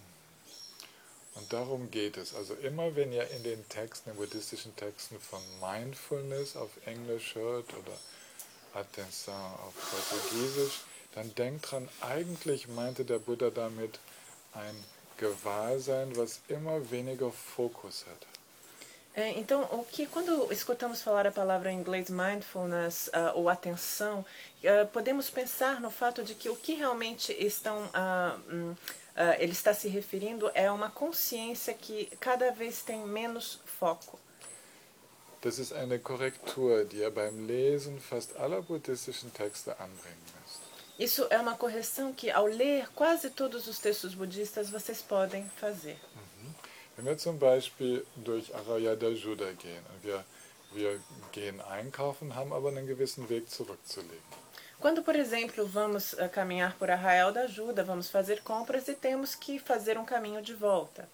Und darum geht es. Also immer wenn ihr in den Texten, in buddhistischen Texten von Mindfulness auf Englisch hört oder Attention auf Portugiesisch, dann denkt dran, eigentlich meinte der Buddha damit ein Gewahrsein, was immer weniger Fokus hat. É, então, o que quando escutamos falar a palavra em inglês mindfulness uh, ou atenção, uh, podemos pensar no fato de que o que realmente estão uh, um, uh, ele está se referindo é uma consciência que cada vez tem menos foco. Das ist eine Korrektur, die ihr beim Lesen fast aller buddhistischen Texte anbringen müsst. Isso é uma correção que, ao ler quase todos os textos budistas, vocês podem fazer. Wenn wir zum Beispiel durch Araya Dajuda gehen und wir, wir gehen einkaufen, haben aber einen gewissen Weg zurückzulegen. Quando, por exemplo, vamos uh, caminhar por Arraial da Ajuda, vamos fazer compras e temos que fazer um caminho de volta.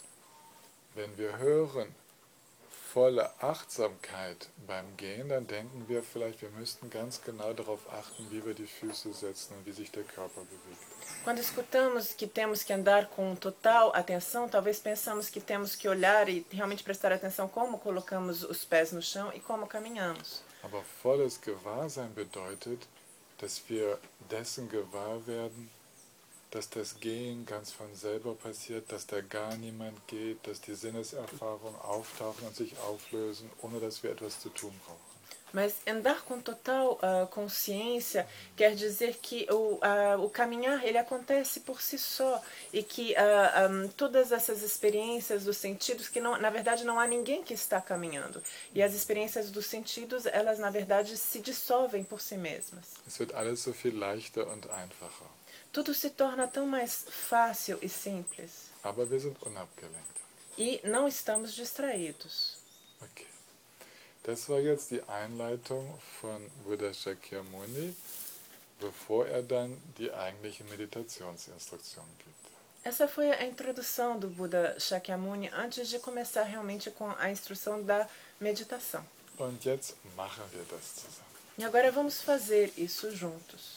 Wenn wir hören, volle Achtsamkeit beim Gehen, dann denken wir vielleicht, wir müssten ganz genau darauf achten, wie wir die Füße setzen und wie sich der Körper bewegt. Quando escutamos que temos que andar com total atenção, talvez pensamos que temos que olhar e realmente prestar atenção como colocamos os pés no chão e como caminhamos. Aber volles Gewahrsein bedeutet, dass wir dessen gewahr werden, dass das Gehen ganz von selber passiert, dass da gar niemand geht, dass die Sinneserfahrungen auftauchen und sich auflösen, ohne dass wir etwas zu tun brauchen. Mas andar com total uh, consciência quer dizer que o, uh, o caminhar ele acontece por si só e que uh, um, todas essas experiências dos sentidos, que não, na verdade não há ninguém que está caminhando. E as experiências dos sentidos, elas na verdade se dissolvem por si mesmas. Es wird alles so viel leichter und einfacher. Tudo se torna tão mais fácil e simples. Aber wir sind unabgelenkt. E não estamos distraídos. Okay. Das war jetzt die Einleitung von Buddha Shakyamuni, bevor er dann die eigentliche Meditationsinstruktion gibt. Essa foi a introdução do Buda Shakyamuni antes de começar realmente com a instrução da meditação. Und jetzt machen wir das zusammen. E agora vamos fazer isso juntos.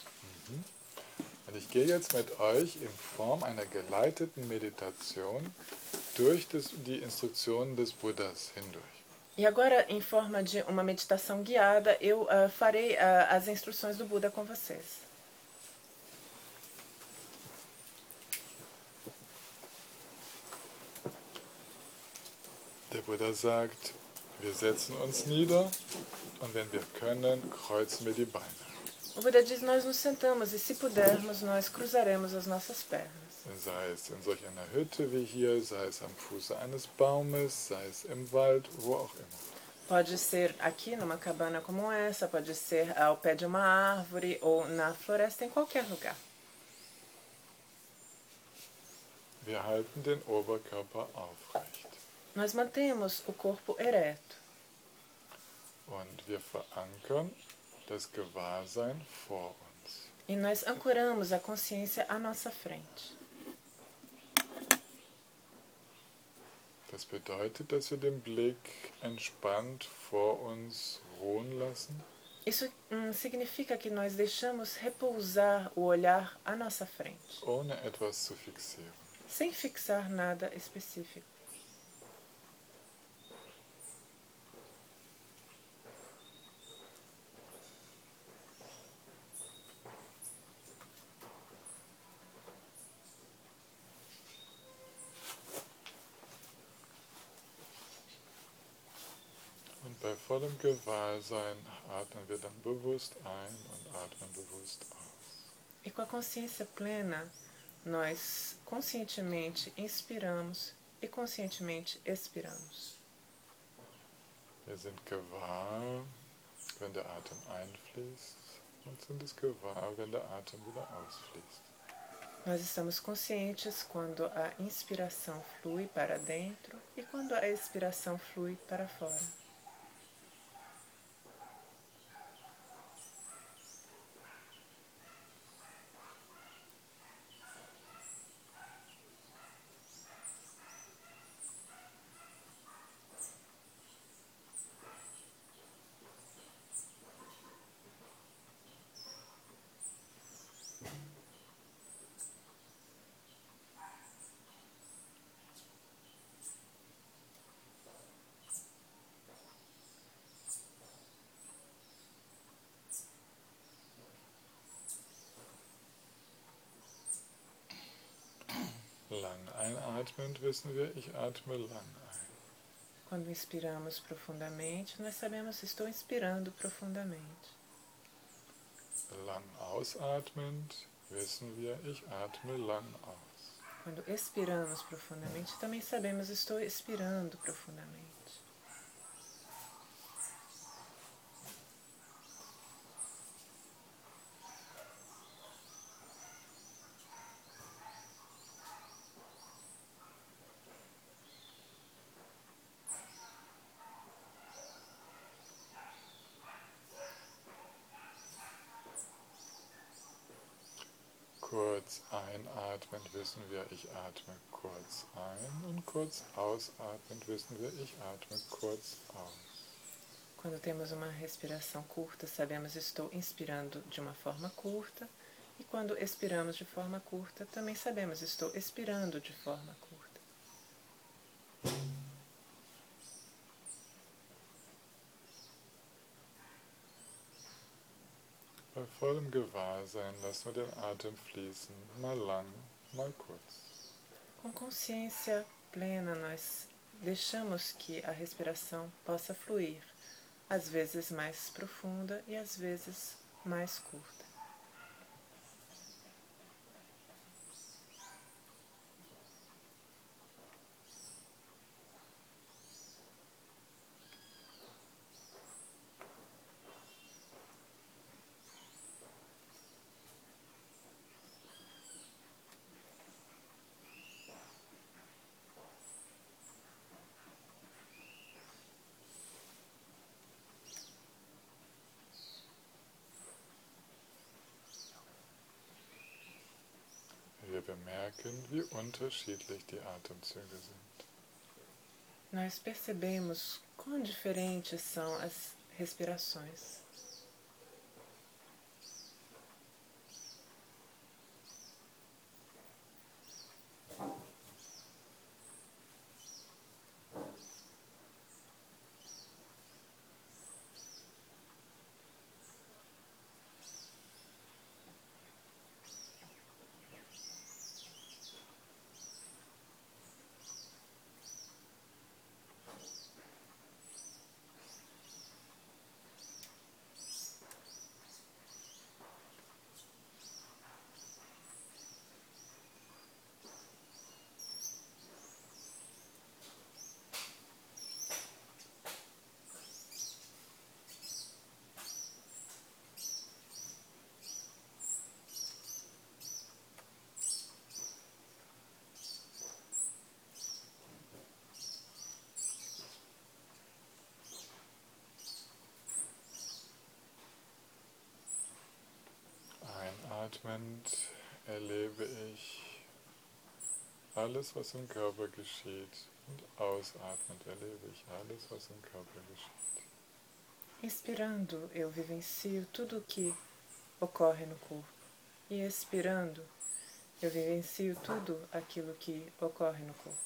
Und ich gehe jetzt mit euch in Form einer geleiteten Meditation durch das, die Instruktionen des Buddhas hindurch. E agora, em forma de uma meditação guiada, eu uh, farei uh, as instruções do Buda com vocês. Buddha sagt, wir setzen uns nieder und wenn wir können, kreuzen wir die Beine. O Buda diz, nós nos sentamos e se pudermos, nós cruzaremos as nossas pernas. Sei es in solch einer Hütte wie hier, sei es am Fuße eines Baumes, sei es im Wald, wo auch immer. Pode ser aqui numa cabana como essa, pode ser ao pé de uma árvore ou na floresta, em qualquer lugar. Wir halten den Oberkörper aufrecht. Nós mantemos o corpo ereto. Und wir verankern das Gewahrsein vor uns. E nós ancoramos a consciência à nossa frente. Das bedeutet, dass wir den Blick entspannt vor uns ruhen lassen. Isso hum, significa que nós deixamos repousar o olhar à nossa frente, Ohne etwas zu fixieren. sem fixar nada específico. Und bei vollem Gewahrsein atmen wir dann bewusst ein und atmen bewusst aus. E com a consciência plena, nós conscientemente inspiramos e conscientemente expiramos. Wir sind gewahr, wenn der Atem einfließt, und sind es gewahr, wenn der Atem wieder ausfließt. Nós estamos conscientes quando a inspiração flui para dentro e quando a expiração flui para fora. Lang einatmend wissen wir, ich atme lang ein. Quando inspiramos profundamente, nós sabemos estou inspirando profundamente. Lang ausatmend wissen wir, ich atme lang aus. Quando expiramos profundamente, também sabemos estou expirando profundamente. Kurz einatmend wissen wir, ich atme kurz ein und kurz ausatmend wissen wir, ich atme kurz aus. Quando temos uma respiração curta, sabemos estou inspirando de uma forma curta, e quando expiramos de forma curta, também sabemos estou expirando de forma curta. Bei vollem Gewahrsein lassen wir den Atem fließen, mal lang, mal kurz. Com consciência plena, nós deixamos que a respiração possa fluir, às vezes mais profunda e às vezes mais curta. Wir bemerken, wie unterschiedlich die Atemzüge sind. Nós percebemos quão diferentes são as respirações. Moment erlebe ich alles, was im Körper geschieht. Und ausatmend erlebe ich alles, was im Körper geschieht. Inspirando, eu vivencio tudo o que ocorre no corpo. E expirando, eu vivencio tudo aquilo que ocorre no corpo.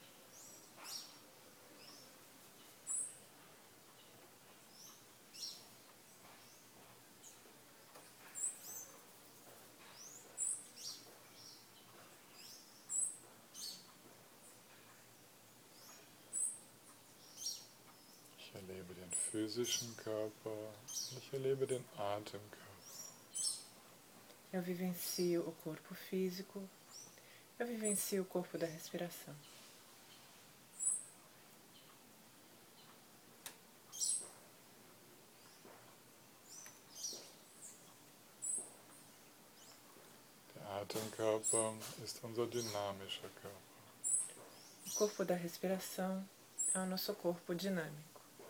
Ich erlebe den physischen Körper, ich erlebe den Atemkörper. Eu vivencio o corpo físico, eu vivencio o corpo da respiração. Der Atemkörper ist unser dynamischer Körper. O corpo da respiração é o nosso corpo dinâmico.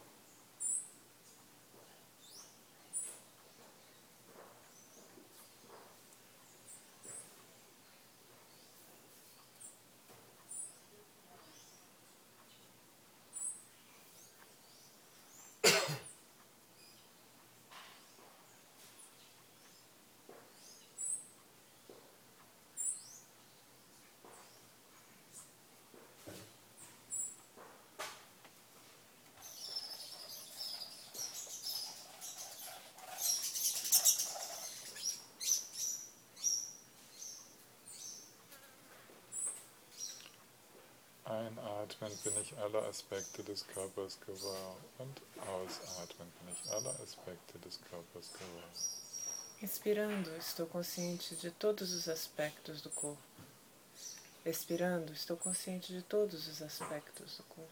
Einatmend bin ich alle Aspekte des Körpers gewahr und ausatmend bin ich alle Aspekte des Körpers gewahr. Inspirando, estou consciente de todos os aspectos do corpo. Expirando, estou consciente de todos os aspectos do corpo.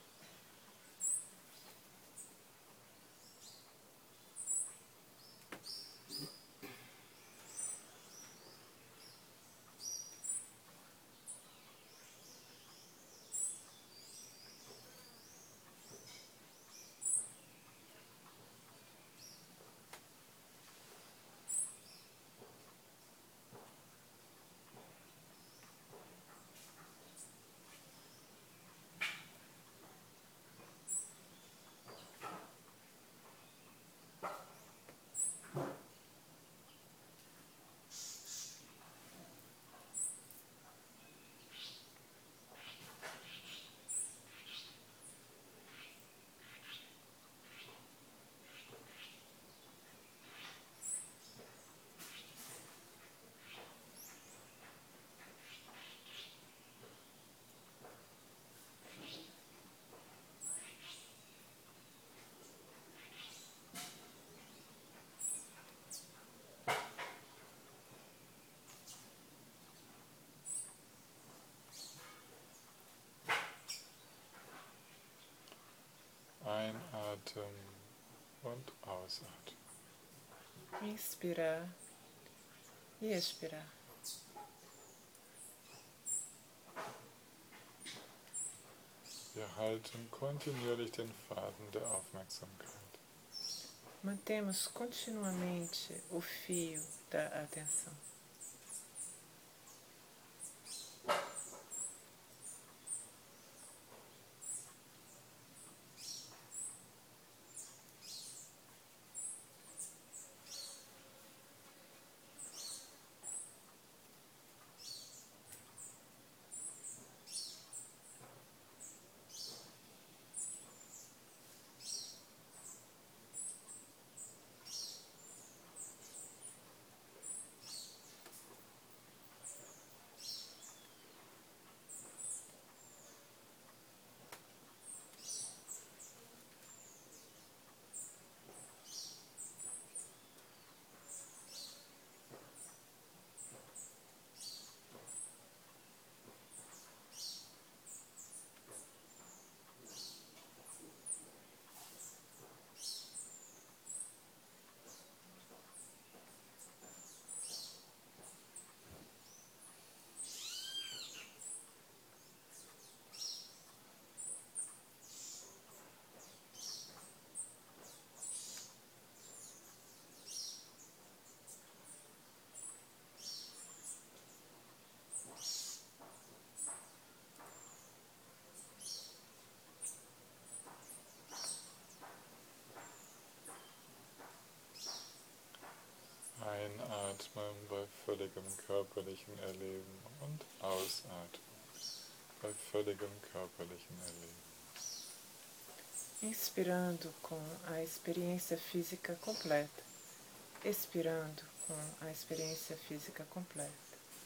Einatmen und ausatmen. Inspirar e expirar. Wir halten kontinuierlich den Faden der Aufmerksamkeit. Mantemos continuamente o fio da atenção. bei völligem körperlichen Erleben und Ausatmen bei völligem körperlichen Erleben. Inspirando com a experiência física completa, expirando com a experiência física completa.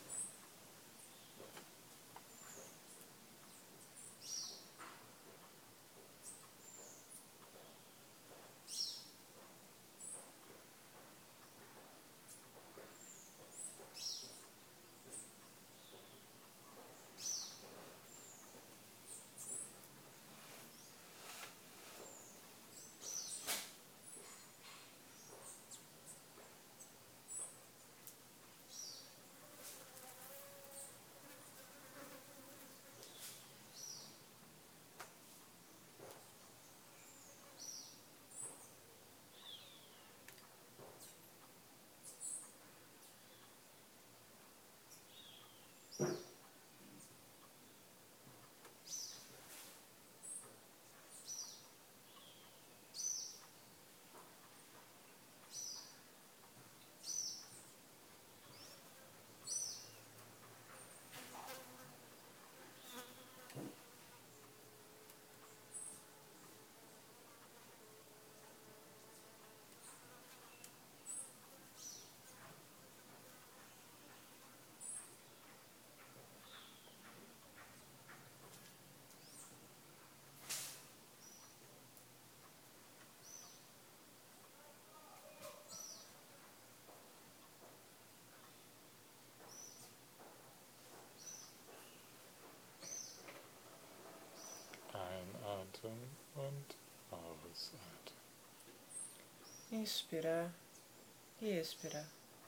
Einatmen und ausatmen. Inspirar e expirar.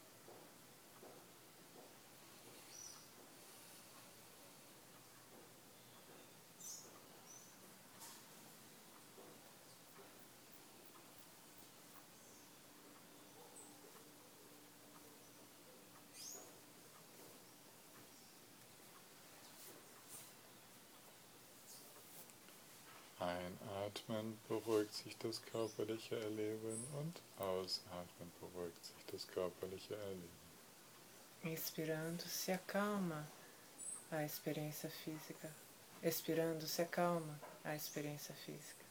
Einatmen beruhigt sich das körperliche Erleben und ausatmen beruhigt sich das körperliche Erleben. Inspirando se acalma a experiência física. Expirando se acalma a experiência física.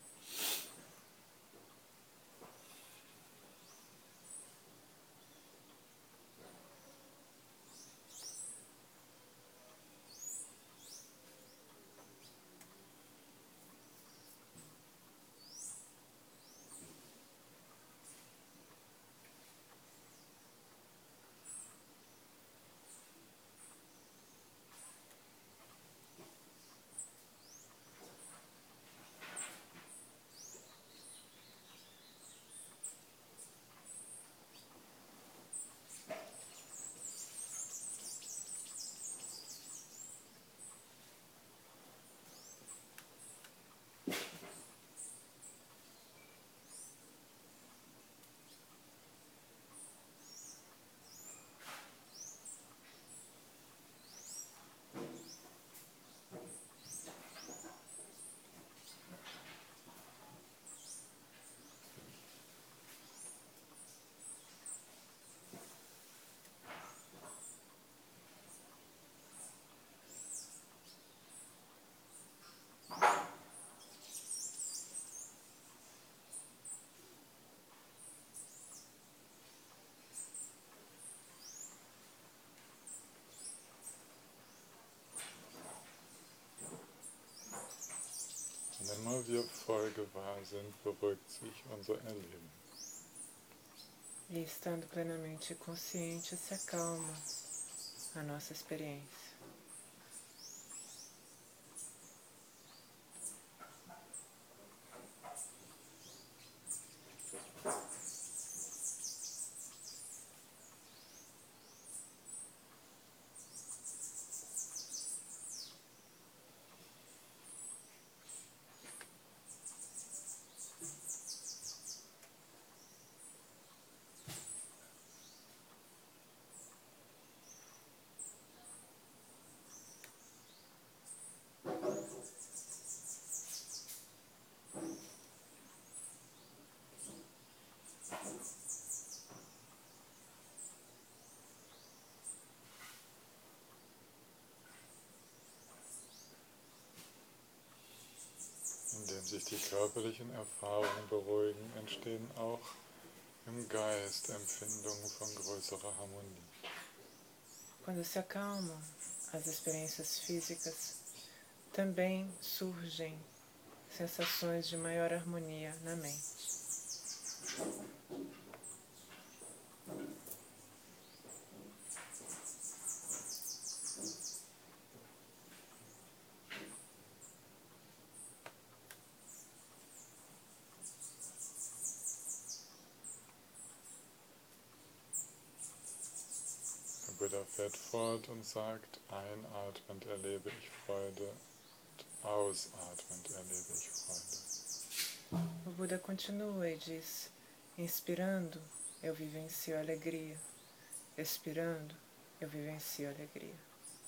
Und immer wir voll gewahr sind, beruhigt sich unser Erleben. E estando plenamente consciente, se acalma a nossa experiência. Wenn sich die körperlichen Erfahrungen beruhigen, entstehen auch im Geist Empfindungen von größerer Harmonie. Quando se acalmam as experiências físicas, também surgem sensações de maior harmonia na mente. Der Buddha fährt fort und sagt, einatmend erlebe ich Freude, und ausatmend erlebe ich Freude. O Buda continua e diz, inspirando, eu vivencio alegria. Expirando, eu vivencio alegria.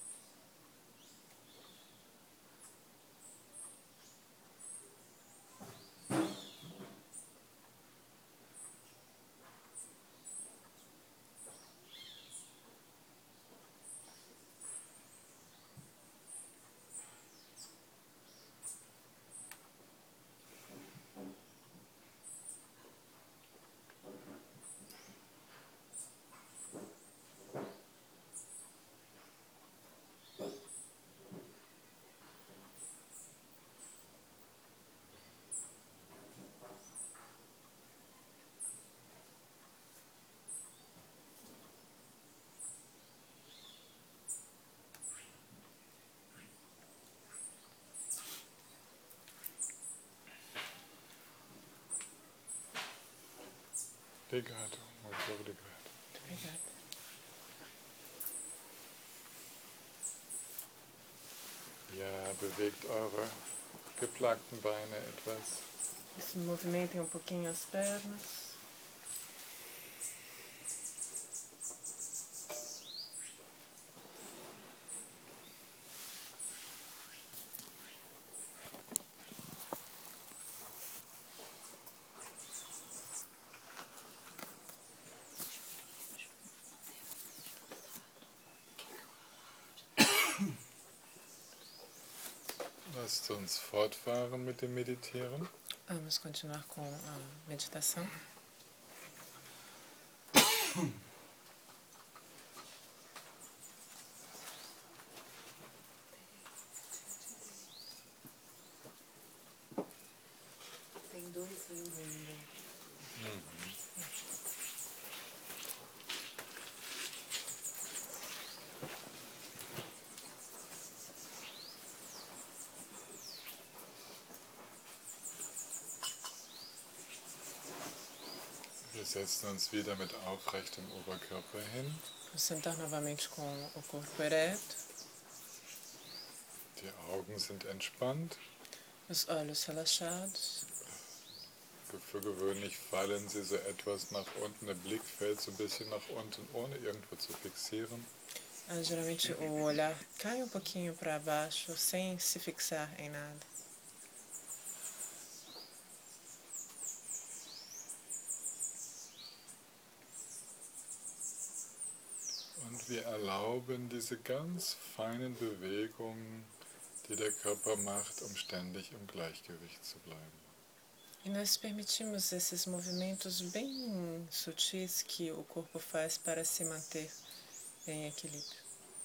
Obrigado, muito obrigado. Muito obrigada. Ja, bewegt eure geplagten Beine etwas. Se movimentem um pouquinho as pernas. Lasst uns fortfahren mit dem Meditieren. Vamos continuar com a meditação. Tem dois vindo ainda. Wir setzen uns wieder mit aufrechtem Oberkörper hin. Vamos sentar novamente com o corpo ereto, Die Augen sind entspannt. os olhos relaxados. Für gewöhnlich fallen sie so etwas nach unten. Der Blick fällt so ein bisschen nach unten, ohne irgendwo zu fixieren. Ah, geralmente o olhar cai um pouquinho para baixo, sem se fixar em nada. Und wir erlauben diese ganz feinen Bewegungen, die der Körper macht, um ständig im Gleichgewicht zu bleiben. E nós permitimos esses movimentos bem sutis que o corpo faz para se manter em equilíbrio.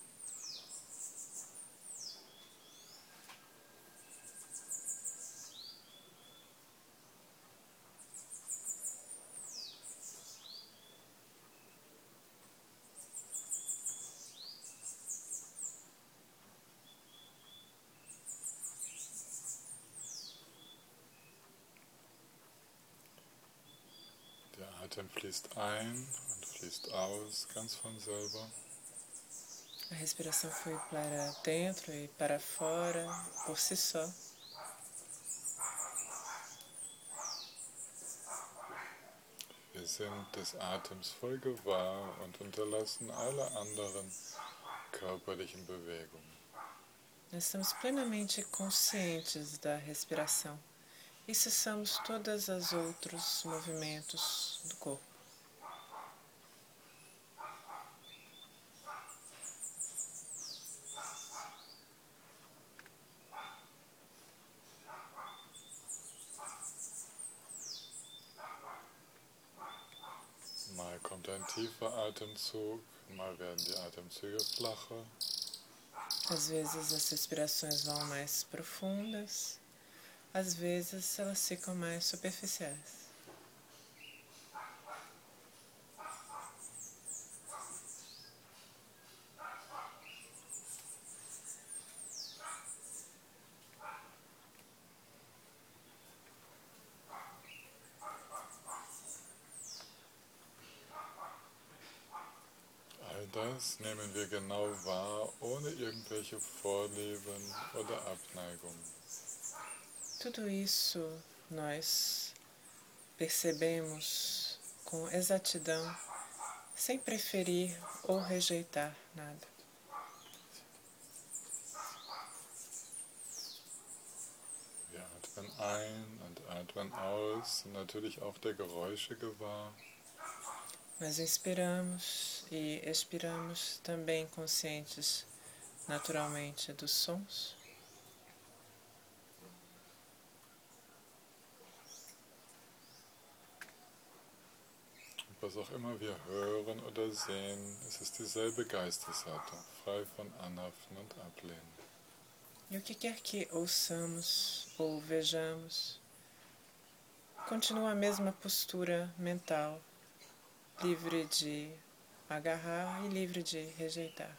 Der Atem fließt ein und fließt aus, ganz von selber. A respiração foi para dentro e para fora, por si só. Wir sind des Atems voll gewahr und unterlassen alle anderen körperlichen Bewegungen. Nós estamos plenamente conscientes da respiração e cessamos todos os outros movimentos do corpo. ein tiefer Atemzug, mal werden die Atemzüge flacher. Às vezes as respirações vão mais profundas, às vezes elas ficam mais superficiais. All das nehmen wir genau wahr, ohne irgendwelche Vorlieben oder Abneigungen. Tudo isso nós percebemos com exatidão, sem preferir ou rejeitar nada. Wir atmen ein und atmen aus, sind natürlich auch der Geräusche gewahr. Nós inspiramos e expiramos também conscientes naturalmente dos sons. Was auch immer wir hören oder sehen, es ist dieselbe Geisteshaltung, frei von Anhaften und Ablehnen. E o que quer que ouçamos ou vejamos, continua a mesma postura mental, livre de agarrar e livre de rejeitar.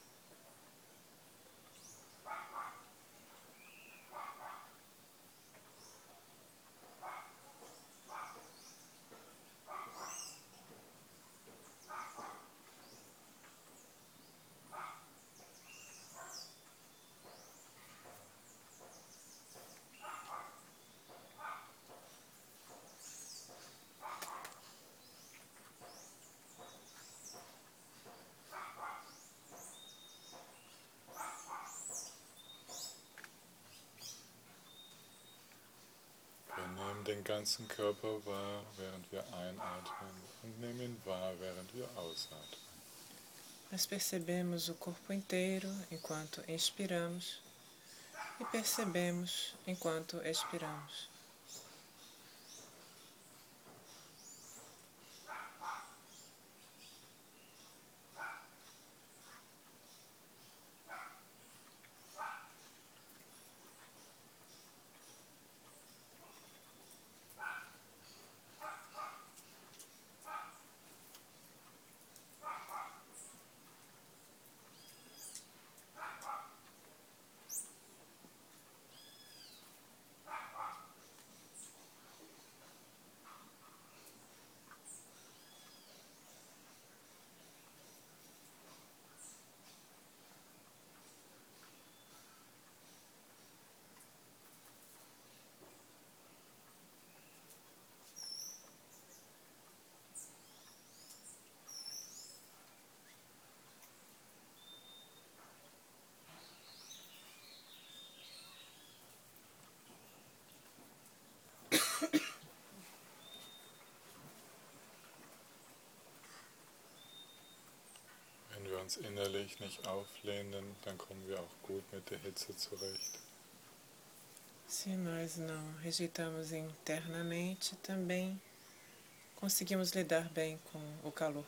Wir nehmen den ganzen Körper wahr, während wir einatmen und nehmen ihn wahr, während wir ausatmen. Nós percebemos o corpo inteiro enquanto inspiramos e percebemos enquanto expiramos. Wenn wir uns innerlich nicht auflehnen, dann kommen wir auch gut mit der Hitze zurecht. Se nós não rejeitamos internamente, também conseguimos lidar bem com o calor.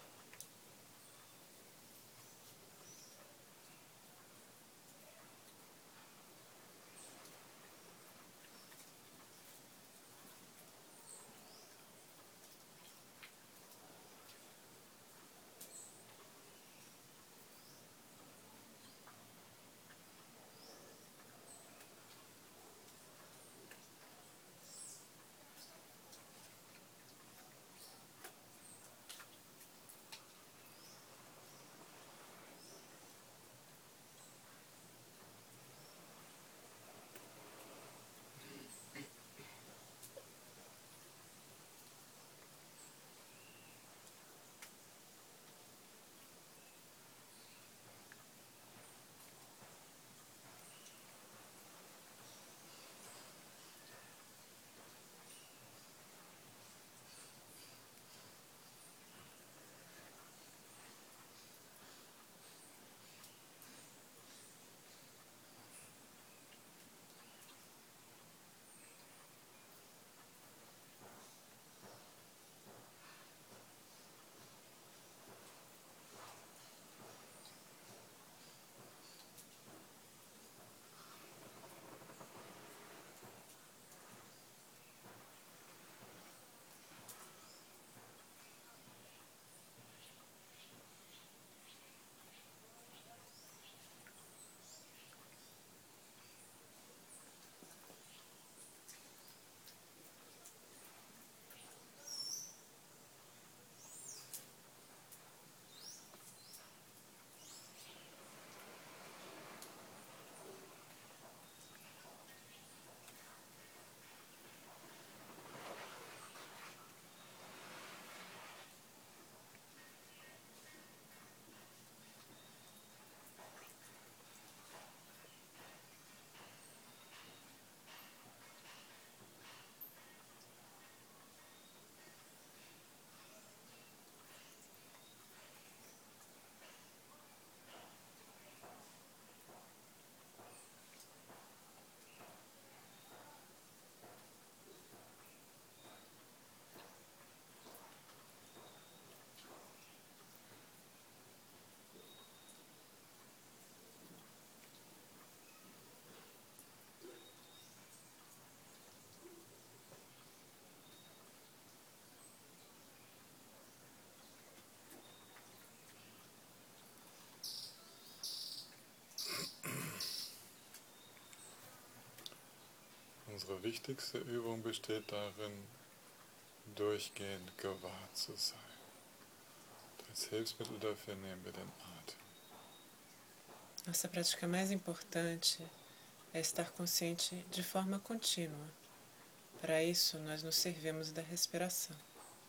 Unsere wichtigste Übung besteht darin, durchgehend gewahrt zu sein. Als Hilfsmittel dafür nehmen wir den Atem. Nossa prática mais importante é estar consciente de forma contínua. Para isso, nós nos servimos da respiração.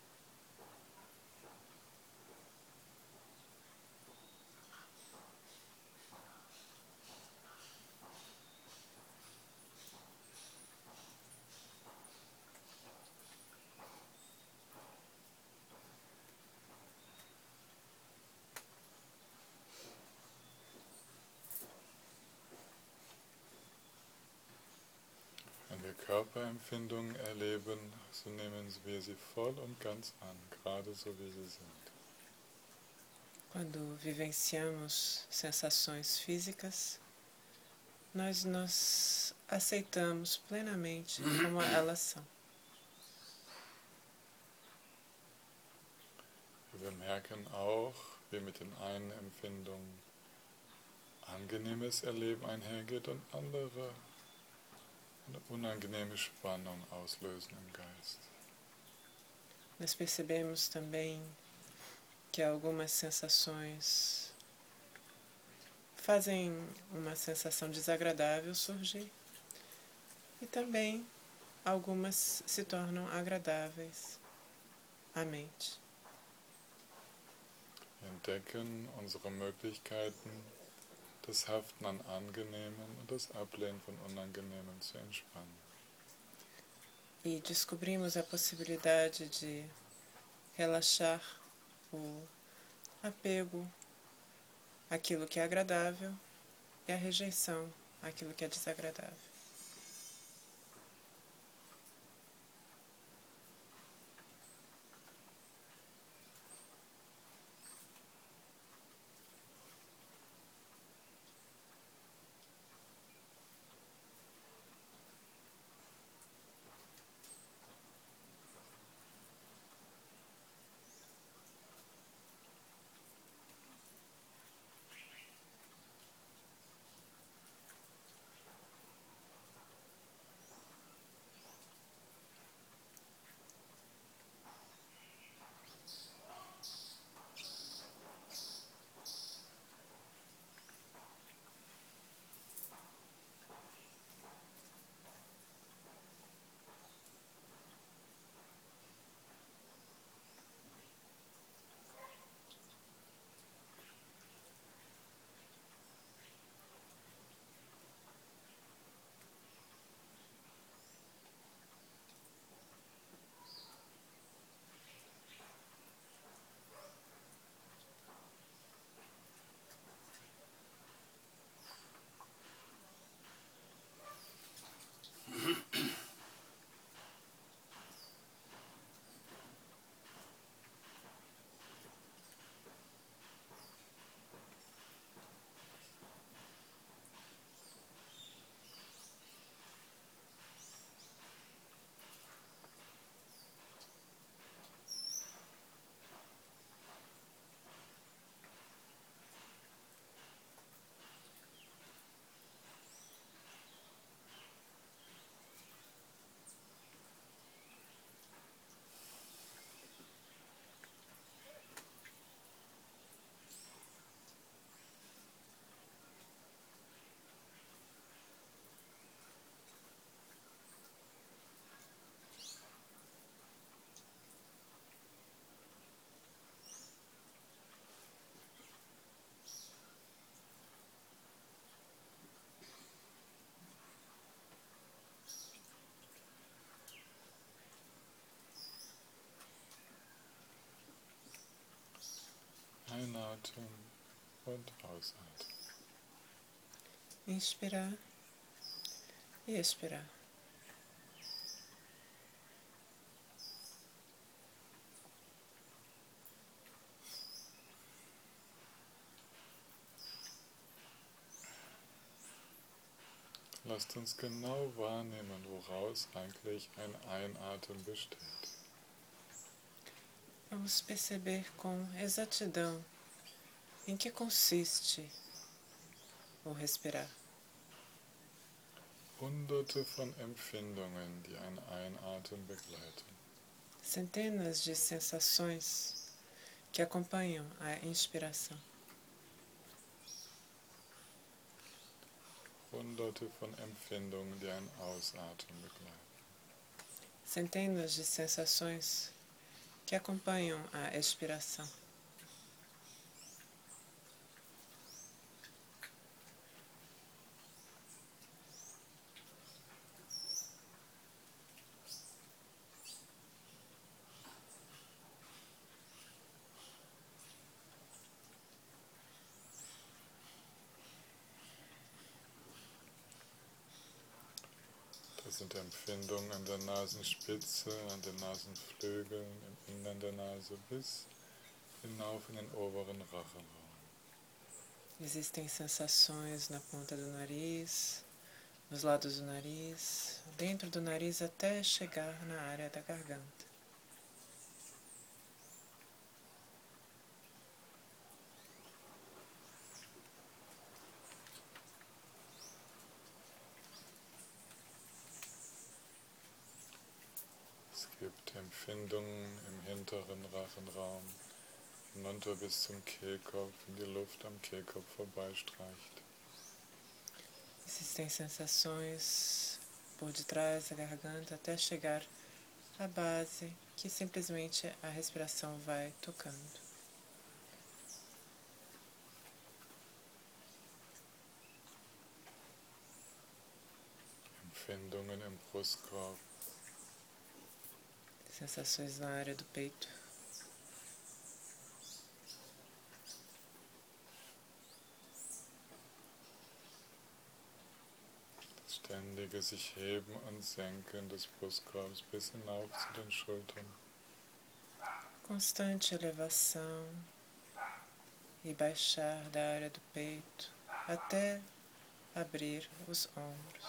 Wenn wir Körperempfindungen erleben, so nehmen wir sie voll und ganz an, gerade so wie sie sind. Quando vivenciamos sensações físicas, nós nos aceitamos plenamente como elas são. Wir bemerken auch, wie mit den einen Empfindungen angenehmes Erleben einhergeht und andere eine unangenehme Spannung auslösen im Geist. Nós percebemos também que algumas sensações fazem uma sensação desagradável surgir e também algumas se tornam agradáveis à mente. Wir entdecken unsere Möglichkeiten, das Haften an Angenehmen und das Ablehnen von Unangenehmen zu entspannen. E descobrimos a possibilidade de relaxar o apego àquilo que é agradável e a rejeição àquilo que é desagradável. Einatmen und ausatmen. Inspirar e expirar. Lasst uns genau wahrnehmen, woraus eigentlich ein Einatmen besteht. Vamos perceber com exatidão em que consiste o respirar. Hunderte von Empfindungen, die ein Einatmen begleiten. Centenas de sensações que acompanham a inspiração. Hunderte von Empfindungen, die ein Ausatmen begleiten. Centenas de sensações que acompanham a expiração. Das sind Empfindungen an der Nasenspitze, an den Nasenflügeln, im Innern der Nase bis hinauf in den oberen Rachenraum. Existem sensações na ponta do nariz, nos lados do nariz, dentro do nariz até chegar na área da garganta. Es gibt Empfindungen im hinteren Rachenraum, hinunter bis zum Kehlkopf, wenn die Luft am Kehlkopf vorbeistreicht. Existem sensações por detrás da garganta até chegar à base, que simplesmente a respiração vai tocando. Empfindungen im Brustkorb, Sensações na área do peito. das ständige sich heben und senken des Brustkorbs bis hinauf zu den Schultern. Constante elevação e baixar da área do peito até abrir os ombros.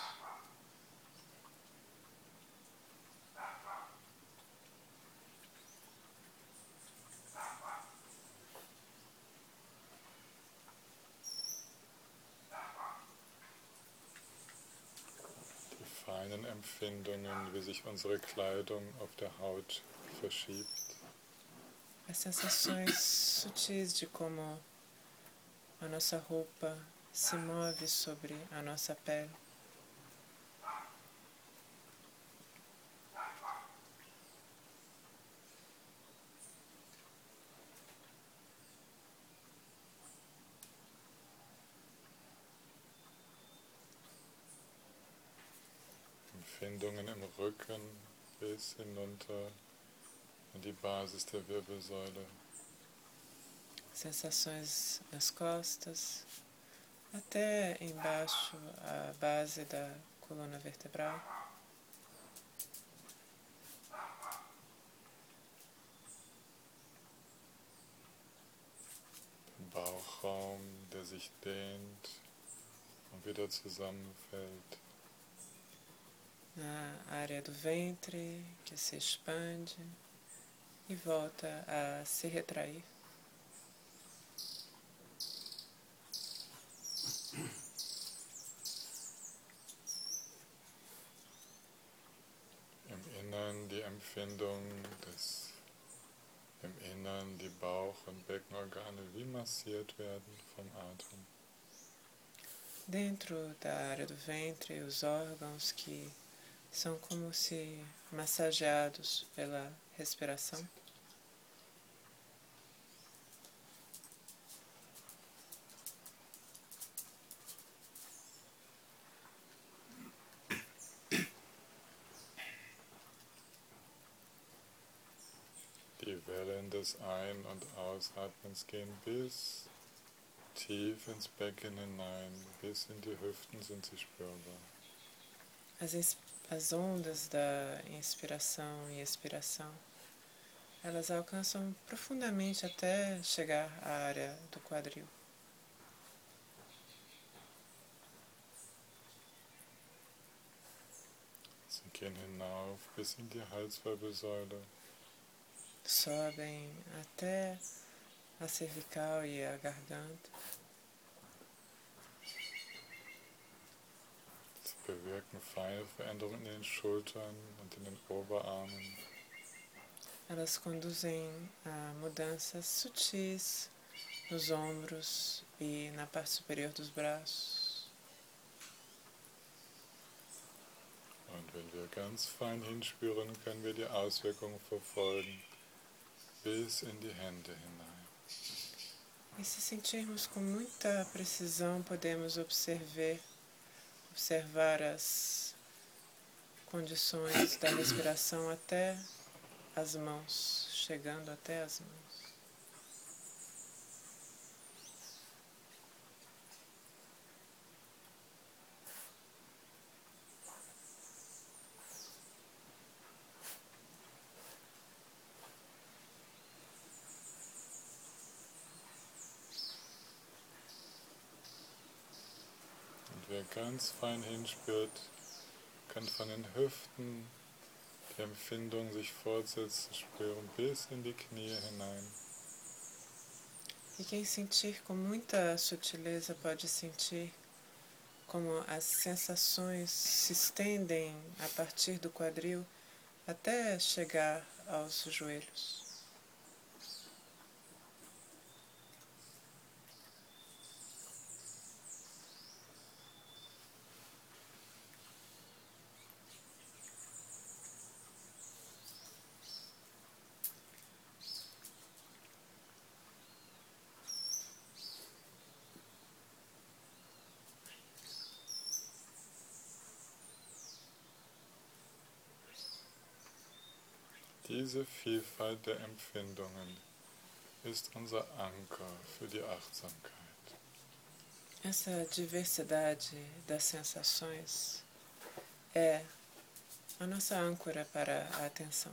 Die feinen Empfindungen, wie sich unsere Kleidung auf der Haut verschiebt. As sensações sutis de como a nossa roupa se move sobre a nossa pele. Empfindungen im Rücken bis hinunter an die Basis der Wirbelsäule. Sensações nas costas, até embaixo a base da coluna vertebral. Im Bauchraum, der sich dehnt und wieder zusammenfällt. Na área do ventre, que se expande e volta a se retrair. Im Innern die Empfindung des, im Innern die Bauch- und Beckenorgane wie massiert werden vom Atem. Dentro da área do ventre, os órgãos que são como se massageados pela respiração. Die Wellen des Ein- und Ausatmens gehen bis tief ins Becken hinein, bis in die Hüften sind sie spürbar. As, as ondas da inspiração e expiração, elas alcançam profundamente até chegar à área do quadril. Sie gehen hinauf bis in die Halswirbelsäule. Sobem até a cervical e a garganta. bewirken feine Veränderungen in den Schultern und in den Oberarmen. Elas conduzem a mudanças sutis nos ombros e na parte superior dos braços. Und wenn wir ganz fein hinspüren, können wir die Auswirkungen verfolgen bis in die Hände hinein. E se sentirmos com muita precisão, podemos observar, observar as condições da respiração até as mãos, chegando até as mãos. Wer ganz fein hinspürt, kann von den Hüften die Empfindung sich fortsetzen, spüren bis in die Knie hinein. E quem sentir com muita sutileza pode sentir como as sensações se estendem a partir do quadril até chegar aos joelhos. Diese Vielfalt der Empfindungen ist unser Anker für die Achtsamkeit. Essa diversidade das sensações é a nossa âncora para a atenção.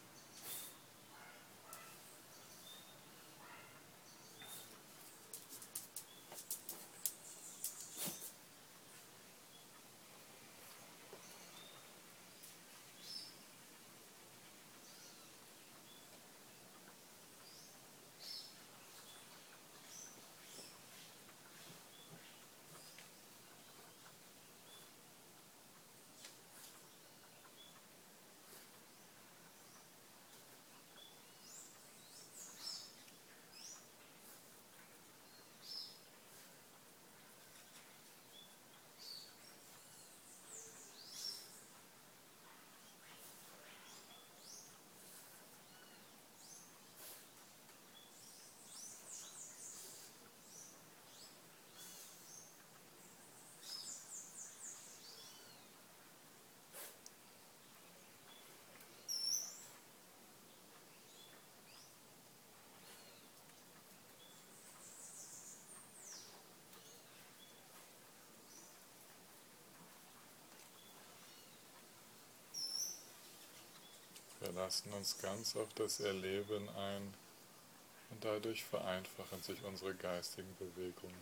Wir lassen uns ganz auf das Erleben ein und dadurch vereinfachen sich unsere geistigen Bewegungen.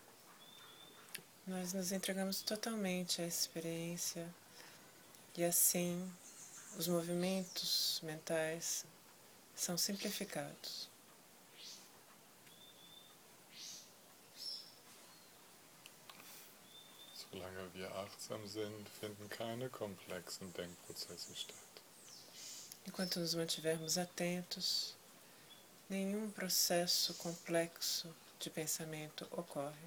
Nós nos entregamos totalmente à experiência e assim os movimentos mentais são simplificados. Solange wir achtsam sind, finden keine komplexen Denkprozesse statt. Enquanto nos mantivermos atentos, nenhum processo complexo de pensamento ocorre.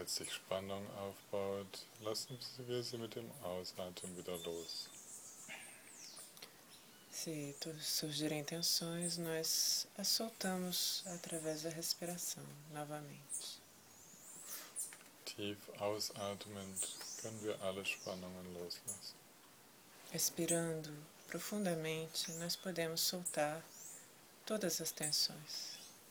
Als sich Spannung aufbaut, lassen wir sie mit dem Ausatmen wieder los. Se surgirem tensões, nós as soltamos através da respiração, novamente. Tief ausatmend können wir alle Spannungen loslassen. Expirando profundamente, nós podemos soltar todas as tensões.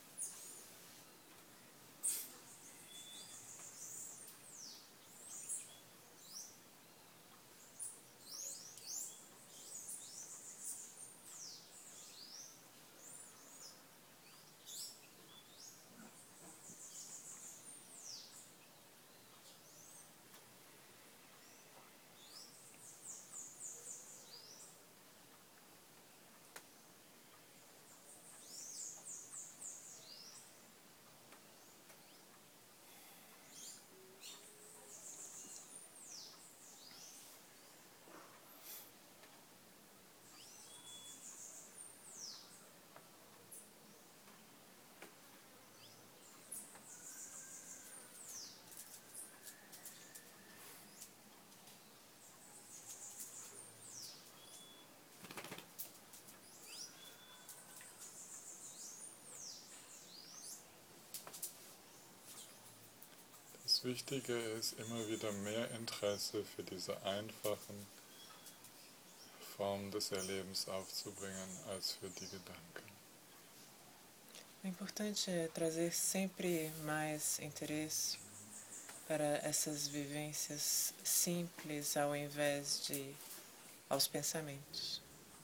Das Wichtige ist, immer wieder mehr Interesse für diese einfachen Formen des Erlebens aufzubringen, als für die Gedanken. O importante é trazer sempre mais interesse para essas vivências simples ao invés de aos pensamentos.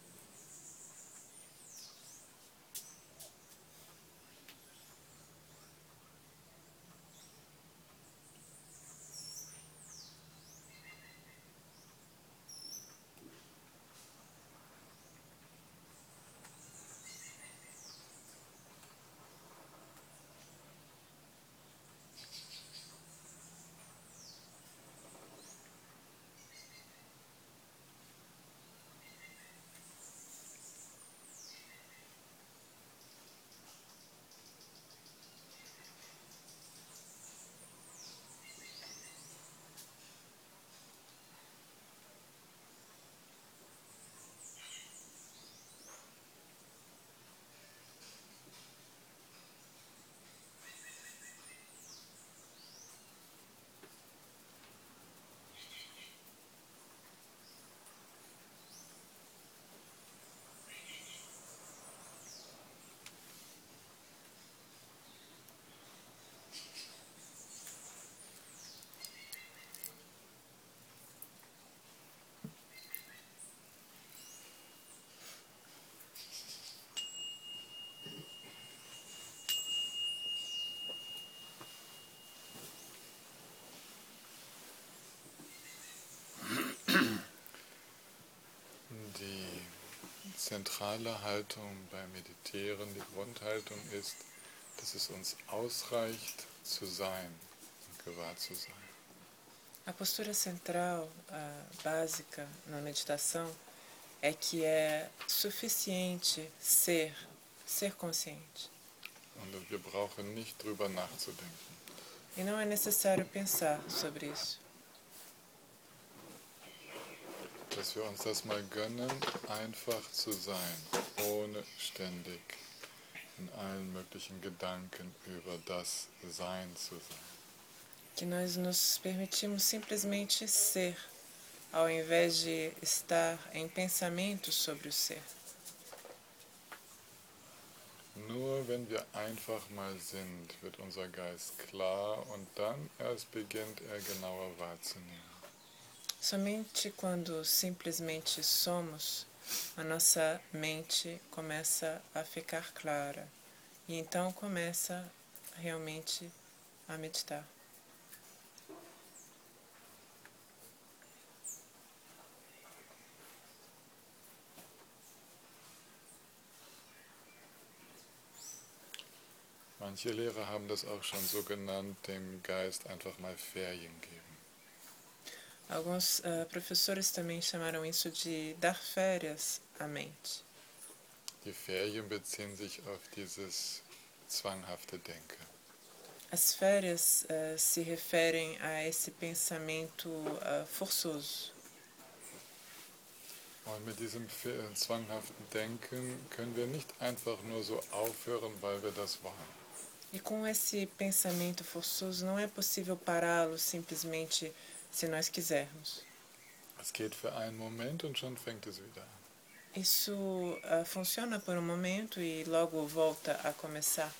Die zentrale Haltung beim Meditieren, die Grundhaltung ist, dass es uns ausreicht, zu sein und gewahr zu sein. A postura central, a básica na meditação, é que é suficiente ser, ser consciente. Und wir brauchen nicht drüber nachzudenken. E não é necessário pensar sobre isso. Dass wir uns das mal gönnen, einfach zu sein, ohne ständig in allen möglichen Gedanken über das Sein zu sein. Que nós nos permitimos simplesmente ser, ao invés de estar em pensamento sobre o ser. Nur wenn wir einfach mal sind, wird unser Geist klar und dann erst beginnt er genauer wahrzunehmen. Somente quando simplesmente somos, a nossa mente começa a ficar clara e então começa realmente a meditar. Manche Lehrer haben das auch schon so genannt, dem Geist einfach mal Ferien geben. Alguns uh, professores também chamaram isso de dar férias à mente. Die Ferien beziehen sich auf dieses zwanghafte Denken. As férias uh, se referem a esse pensamento uh, forçoso. Und mit diesem zwanghaften Denken können wir nicht einfach nur so aufhören, weil wir das wollen. E com esse pensamento forçoso não é possível pará-lo simplesmente se nós quisermos. Es geht für einen Moment und schon fängt es wieder an. Isso uh, funciona por um momento e logo volta a começar.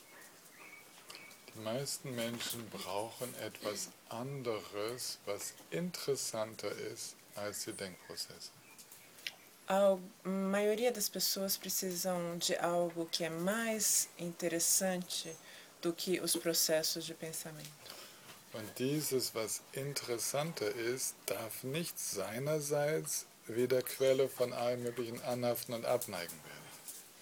Die meisten Menschen brauchen etwas anderes, was interessanter ist als die Denkprozesse. A maioria das pessoas precisam de algo que é mais interessante do que os processos de pensamento. Und dieses, was interessanter ist, darf nicht seinerseits wieder Quelle von allem möglichen Anhaften und Abneigen werden.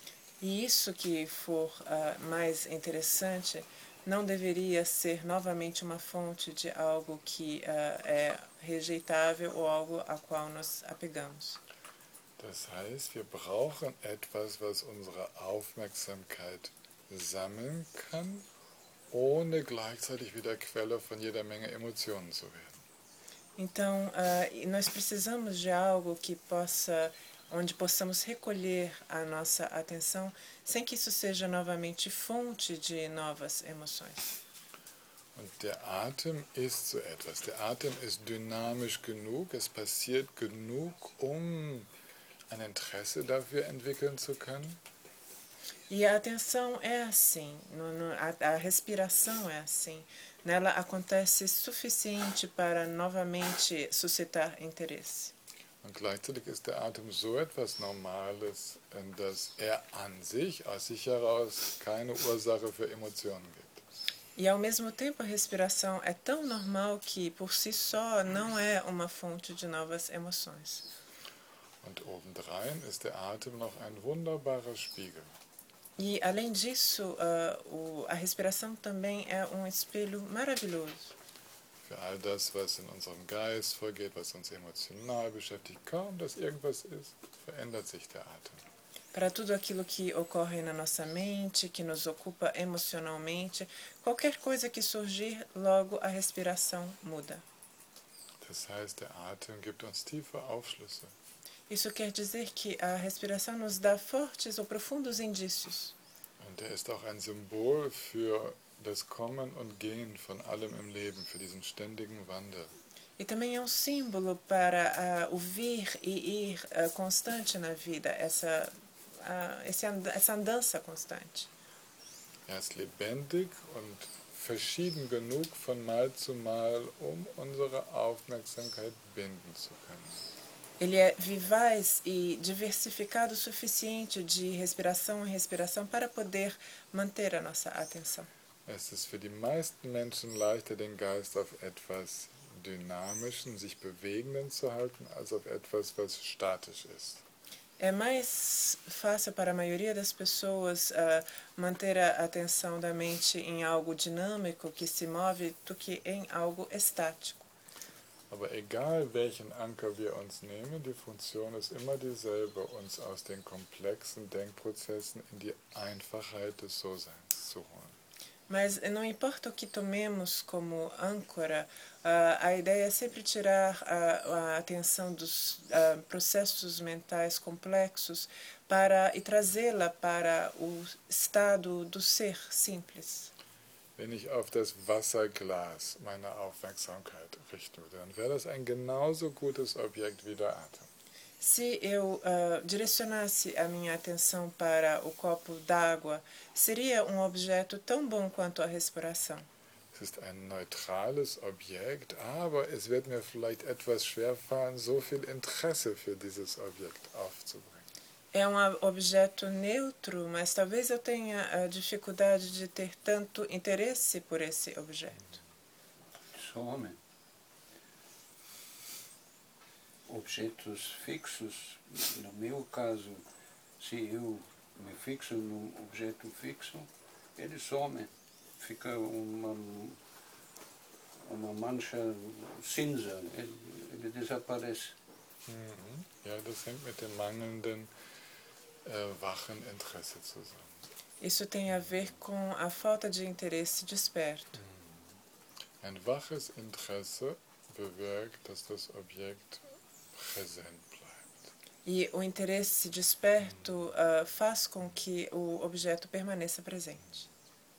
E isso que for uh, mais interessante não deveria ser novamente uma fonte de algo que uh, é rejeitável ou algo a qual nos apegamos. Das heißt, wir brauchen etwas, was unsere Aufmerksamkeit sammeln kann, ohne gleichzeitig wieder Quelle von jeder Menge Emotionen zu werden. Então, uh, nós precisamos de algo que possa, onde possamos recolher a nossa atenção, sem que isso seja novamente fonte de novas emoções. Und der Atem ist so etwas. Der Atem ist dynamisch genug, es passiert genug, um ein Interesse dafür entwickeln zu können. E a atenção é assim, no, no, a, a respiração é assim. Nela acontece suficiente para novamente suscitar interesse. Und gleichzeitig ist der Atem so etwas Normales, dass er an sich, aus sich heraus, keine Ursache für Emotionen gibt. E ao mesmo tempo a respiração é tão normal que por si só não é uma fonte de novas emoções. Und obendrein ist der Atem noch ein wunderbarer Spiegel. E além disso, uh, o, a respiração também é um espelho maravilhoso. Für all das, was in unserem Geist vorgeht, was uns emotional beschäftigt, kaum dass irgendwas ist, verändert sich der Atem. Para tudo aquilo que ocorre na nossa mente, que nos ocupa emocionalmente, qualquer coisa que surgir, logo a respiração muda. Das heißt, der Atem gibt uns tiefe Aufschlüsse. Isso quer dizer que a respiração nos dá fortes ou profundos indícios. Und er ist auch ein Symbol für das Kommen und Gehen von allem im Leben, für diesen ständigen Wandel. E também é um símbolo para uh, o vir e ir uh, constante na vida, essa, uh, esse and essa andança constante. Er ist lebendig und verschieden genug von Mal zu Mal, um unsere Aufmerksamkeit binden zu können. Ele é vivaz e diversificado o suficiente de respiração em respiração para poder manter a nossa atenção. Es ist für die meisten Menschen leichter, den Geist auf etwas Dynamischen, sich Bewegenden zu halten, als auf etwas, was statisch ist. É mais fácil para a maioria das pessoas uh, manter a atenção da mente em algo dinâmico que se move do que em algo estático. Aber egal welchen Anker wir uns nehmen, die Funktion ist immer dieselbe, uns aus den komplexen Denkprozessen in die Einfachheit des So-Seins zu holen. Mas não importa o que tomemos como âncora, uh, a ideia é sempre tirar a, a atenção dos uh, processos mentais complexos para, e trazê-la para o estado do ser simples. Wenn ich auf das Wasserglas meine Aufmerksamkeit richten würde, dann wäre das ein genauso gutes Objekt wie der Atem. Se eu uh, direcionasse a minha atenção para o copo d'água, seria um objeto tão bom quanto a respiração. Es ist ein neutrales Objekt, aber es wird mir vielleicht etwas schwerfallen, so viel Interesse für dieses Objekt aufzubringen. É um objeto neutro, mas talvez eu tenha a dificuldade de ter tanto interesse por esse objeto. Some. Objetos fixos, no meu caso, se eu me fixo num objeto fixo, ele some. Fica uma, uma mancha cinza, ele, ele desaparece. Mhm. Ja, das hängt mit dem mangelnden äh, wachen Interesse zusammen. Isso tem a ver com a falta de interesse desperto. Mhm. Ein waches Interesse bewirkt, dass das Objekt präsent bleibt. E o interesse desperto uh, faz com que o objeto permaneça presente.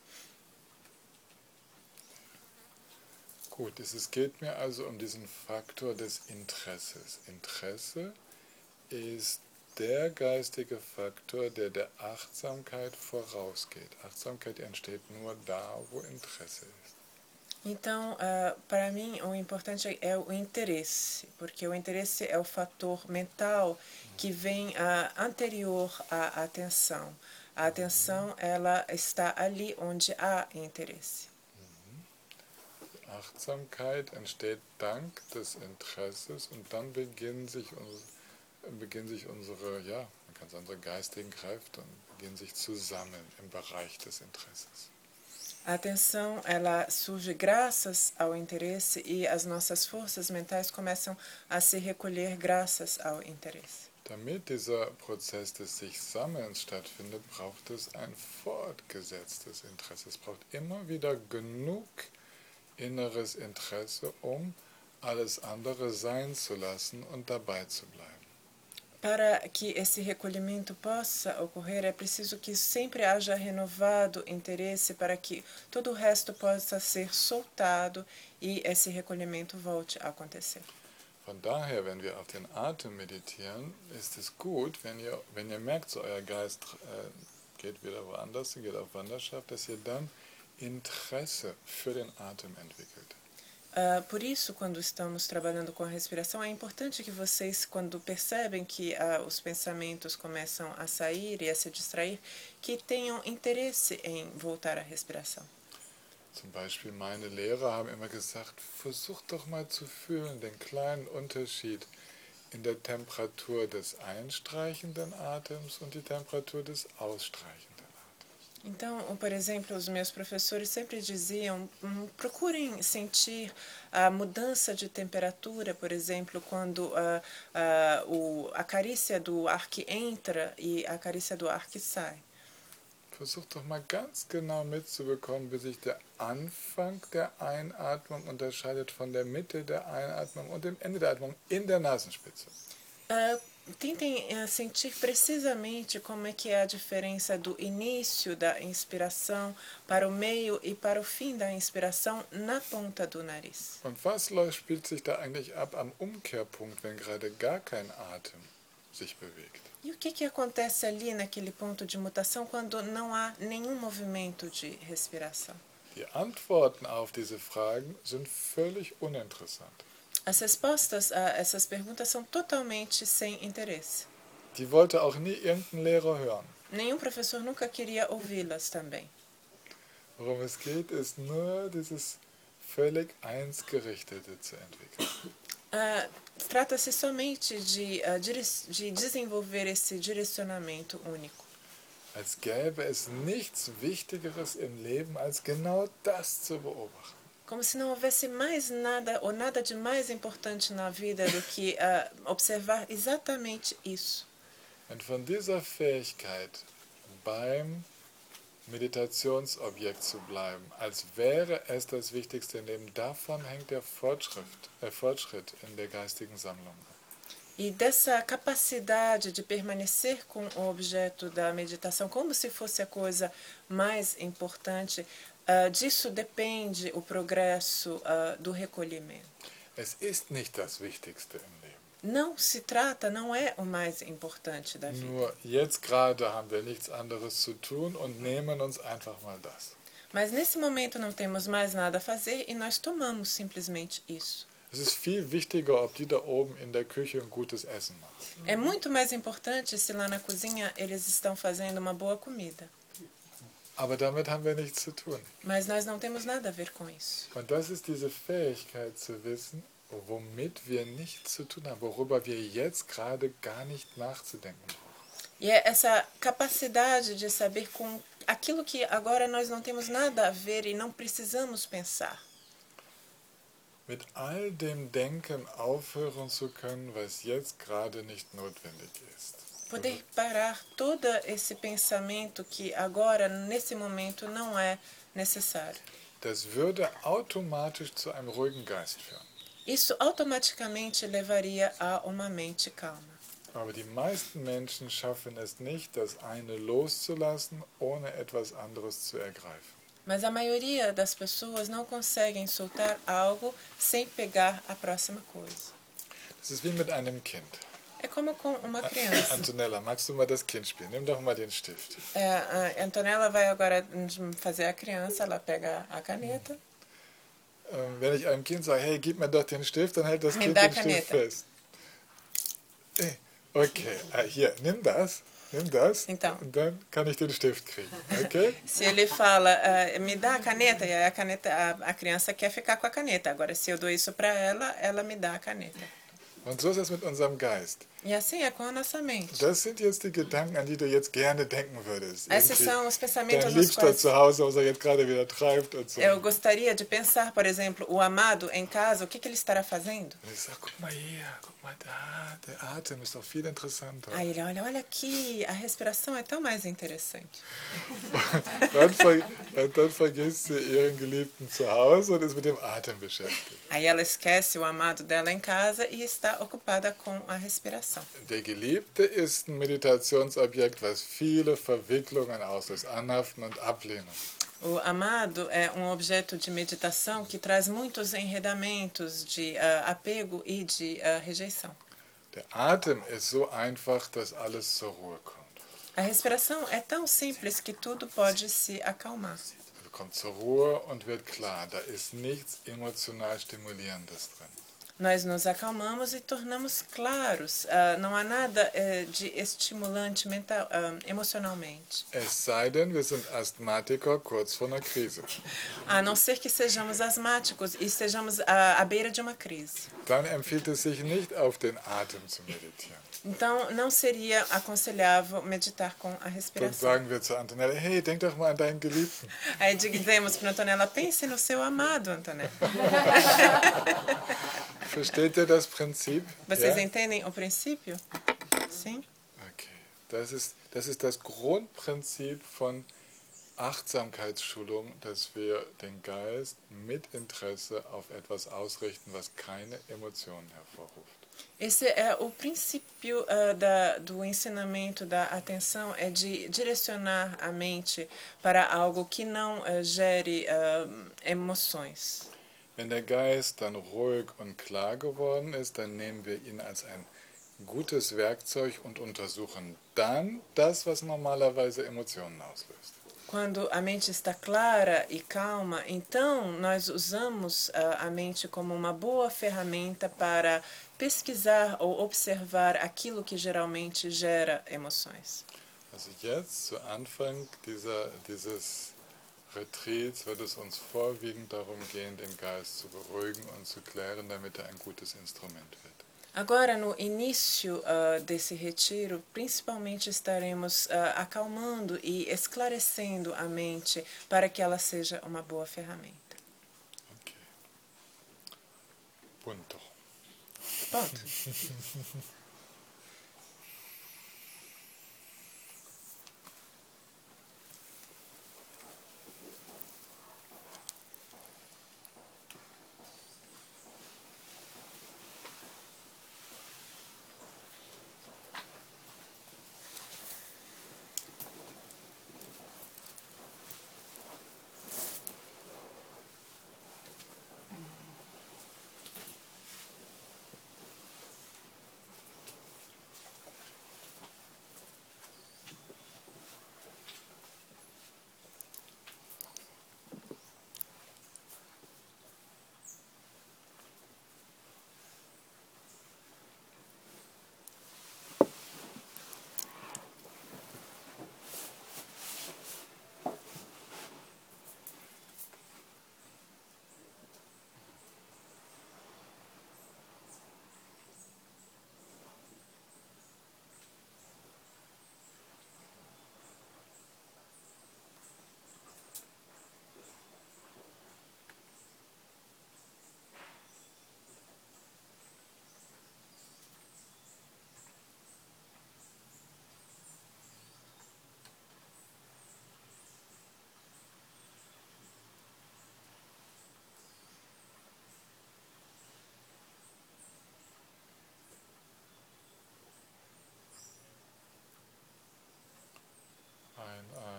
Gut, es geht mir also um diesen Faktor des Interesses. Interesse ist der geistige Faktor, der der Achtsamkeit vorausgeht. Achtsamkeit entsteht nur da, wo Interesse ist. Então, uh, para mim, o importante é o interesse, porque o interesse é o fator mental que vem uh, anterior à atenção. A atenção, ela está ali onde há interesse. Achtsamkeit entsteht dank des Interesses und dann beginnen sich, beginnen sich unsere, ja, man kann sagen, unsere geistigen Kräfte und beginnen sich zu sammeln im Bereich des Interesses. A atenção, ela surge graças ao interesse e as nossas forças mentais começam a se recolher graças ao interesse. Damit dieser Prozess des sich Sammelns stattfindet, braucht es ein fortgesetztes Interesse. Es braucht immer wieder genug inneres Interesse, um alles andere sein zu lassen und dabei zu bleiben. Para que esse recolhimento possa ocorrer, é preciso que sempre haja renovado interesse para que todo o resto possa ser soltado e esse recolhimento volte a acontecer. Von daher, wenn wir auf den Atem meditieren, ist es gut, wenn ihr, wenn ihr merkt, so euer Geist äh, geht wieder woanders, geht auf Wanderschaft, dass ihr dann Interesse für den Atem entwickelt. Uh, por isso, quando estamos trabalhando com a respiração, é importante que vocês, quando percebem que uh, os pensamentos começam a sair e a se distrair, que tenham interesse em voltar à respiração. Zum Beispiel meine Lehrer haben immer gesagt, versucht doch mal zu fühlen den kleinen Unterschied in der Temperatur des einstreichenden Atems und die Temperatur des ausstreichenden. Então, por exemplo, os meus professores sempre diziam, um, procurem sentir a mudança de temperatura, por exemplo, quando uh, uh, o, a carícia do ar que entra e a carícia do ar que sai. Versucht doch mal ganz genau mitzubekommen, wie sich der Anfang der Einatmung unterscheidet von der Mitte der Einatmung und dem Ende der Atmung in der Nasenspitze. Uh, Tentem uh, sentir precisamente como é que é a diferença do início da inspiração para o meio e para o fim da inspiração na ponta do nariz. Und was läuft, spielt sich da eigentlich ab am Umkehrpunkt, wenn gerade gar kein Atem sich bewegt? E o que, que acontece ali naquele ponto de mutação quando não há nenhum movimento de respiração? Die Antworten auf diese Fragen sind völlig uninteressant. As respostas a essas perguntas são totalmente sem interesse. Die wollte auch nie irgendein Lehrer hören. Nenhum professor nunca queria ouvi-las também. Worum es geht, ist nur dieses völlig Einsgerichtete zu entwickeln. Uh, Trata-se somente de, uh, de desenvolver esse direcionamento único. Als gäbe es nichts Wichtigeres im Leben, als genau das zu beobachten. Como se não houvesse mais nada ou nada de mais importante na vida do que uh, observar exatamente isso. Und von dieser Fähigkeit beim Meditationsobjekt zu bleiben, als wäre es das Wichtigste im Leben, davon hängt der Fortschritt, der Fortschritt in der geistigen Sammlung. E dessa capacidade de permanecer com o objeto da meditação como se fosse a coisa mais importante, uh, disso depende o progresso uh, do recolhimento. Es ist nicht das Wichtigste im Leben. Não se trata, não é o mais importante da vida. Nur jetzt gerade haben wir nichts anderes zu tun und nehmen uns einfach mal das. Mas nesse momento não temos mais nada a fazer e nós tomamos simplesmente isso. Es ist viel wichtiger, ob die da oben in der Küche ein gutes Essen machen. É muito mais importante se lá na cozinha eles estão fazendo uma boa comida. Aber damit haben wir nichts zu tun. Mas nós não temos nada a ver com isso. Und das ist diese Fähigkeit zu wissen, womit wir nichts zu tun haben, worüber wir jetzt gerade gar nicht nachzudenken brauchen. E é essa capacidade de saber com aquilo que agora nós não temos nada a ver e não precisamos pensar. Mit all dem Denken aufhören zu können, was jetzt gerade nicht notwendig ist. Poder parar todo esse pensamento que agora, nesse momento, não é necessário. das würde automatisch zu einem ruhigen Geist führen. Isso automaticamente levaria a uma mente calma. Aber die meisten Menschen schaffen es nicht, das eine loszulassen, ohne etwas anderes zu ergreifen. Mas a maioria das pessoas não conseguem soltar algo sem pegar a próxima coisa. Das ist wie mit einem Kind. É como com uma criança. Antonella, magst du mal das Kind spielen? Nimm doch mal den Stift. É, a Antonella vai agora fazer a criança, ela pega a caneta. Ähm, wenn ich einem Kind sage, hey, gib mir doch den Stift, dann hält das Me Kind dá a den Stift caneta. fest. Eh, Okay, ah, hier, nimm das, nimm das, Então. und dann kann ich den Stift kriegen, okay? Se ele fala, uh, me dá a caneta, e aí a, caneta, a, a criança quer ficar com a caneta. Agora, se eu dou isso para ela, ela me dá a caneta. Und so ist es mit unserem Geist. E assim é com a nossa mente. Das sind jetzt die Gedanken, an die du jetzt gerne denken würdest. Esses Irgendwie são os pensamentos dein nos Liebster quais zu Hause, was er jetzt gerade wieder treibt und so. eu gostaria de pensar, por exemplo, o amado em casa, o que, que ele estará fazendo? Und ich sage, guck mal hier, guck mal da, der Atem ist doch viel interessanter. Aí ele olha, olha aqui, a respiração é tão mais interessante. Dann, ver und dann vergisst sie ihren Geliebten zu Hause und ist mit dem Atem beschäftigt. Aí ela esquece o amado dela em casa e está ocupada com a respiração. Der Geliebte ist ein Meditationsobjekt, was viele Verwicklungen auslöst, Anhaften und Ablehnung. O amado é um objeto de meditação que traz muitos enredamentos de uh, apego e de uh, rejeição. Der Atem ist so einfach, dass alles zur Ruhe kommt. A respiração é tão simples que tudo pode se acalmar. Er kommt zur Ruhe und wird klar, da ist nichts emotional Stimulierendes drin. Nós nos acalmamos e tornamos claros. Uh, não há nada uh, de estimulante mental, uh, emocionalmente. Es sei denn, wir sind Asthmatiker kurz vor einer Krise. A não ser que sejamos asmáticos e estejamos à, à beira de uma crise. Dann empfiehlt es sich nicht, auf den Atem zu meditieren. Então, não seria aconselhável meditar com a Dann respiração. sagen wir zu Antonella, hey, denk doch mal an deinen Geliebten. Aí dizemos para Antonella, pense no seu amado, Antonella. Versteht ihr das Prinzip? Vocês Ja? entendem o princípio? Sim? Okay. Das ist, das ist das Grundprinzip von Achtsamkeitsschulung, dass wir den Geist mit Interesse auf etwas ausrichten, was keine Emotionen hervorruft. Esse é o princípio uh, da, do ensinamento da atenção, é de direcionar a mente para algo que não uh, gere uh, emoções. Wenn der Geist dann ruhig und klar geworden ist, dann nehmen wir ihn als ein gutes Werkzeug und untersuchen dann das, was normalerweise Emotionen auslöst. Quando a mente está clara e calma, então nós usamos uh, a mente como uma boa ferramenta para pesquisar ou observar aquilo que geralmente gera emoções. Also jetzt, zu Anfang dieser, dieses Retreats, wird es uns vorwiegend darum gehen, den Geist zu beruhigen und zu klären, damit er ein gutes Instrument wird. Agora, no início uh, desse retiro, principalmente estaremos uh, acalmando e esclarecendo a mente para que ela seja uma boa ferramenta. Okay. Punto. Ponto.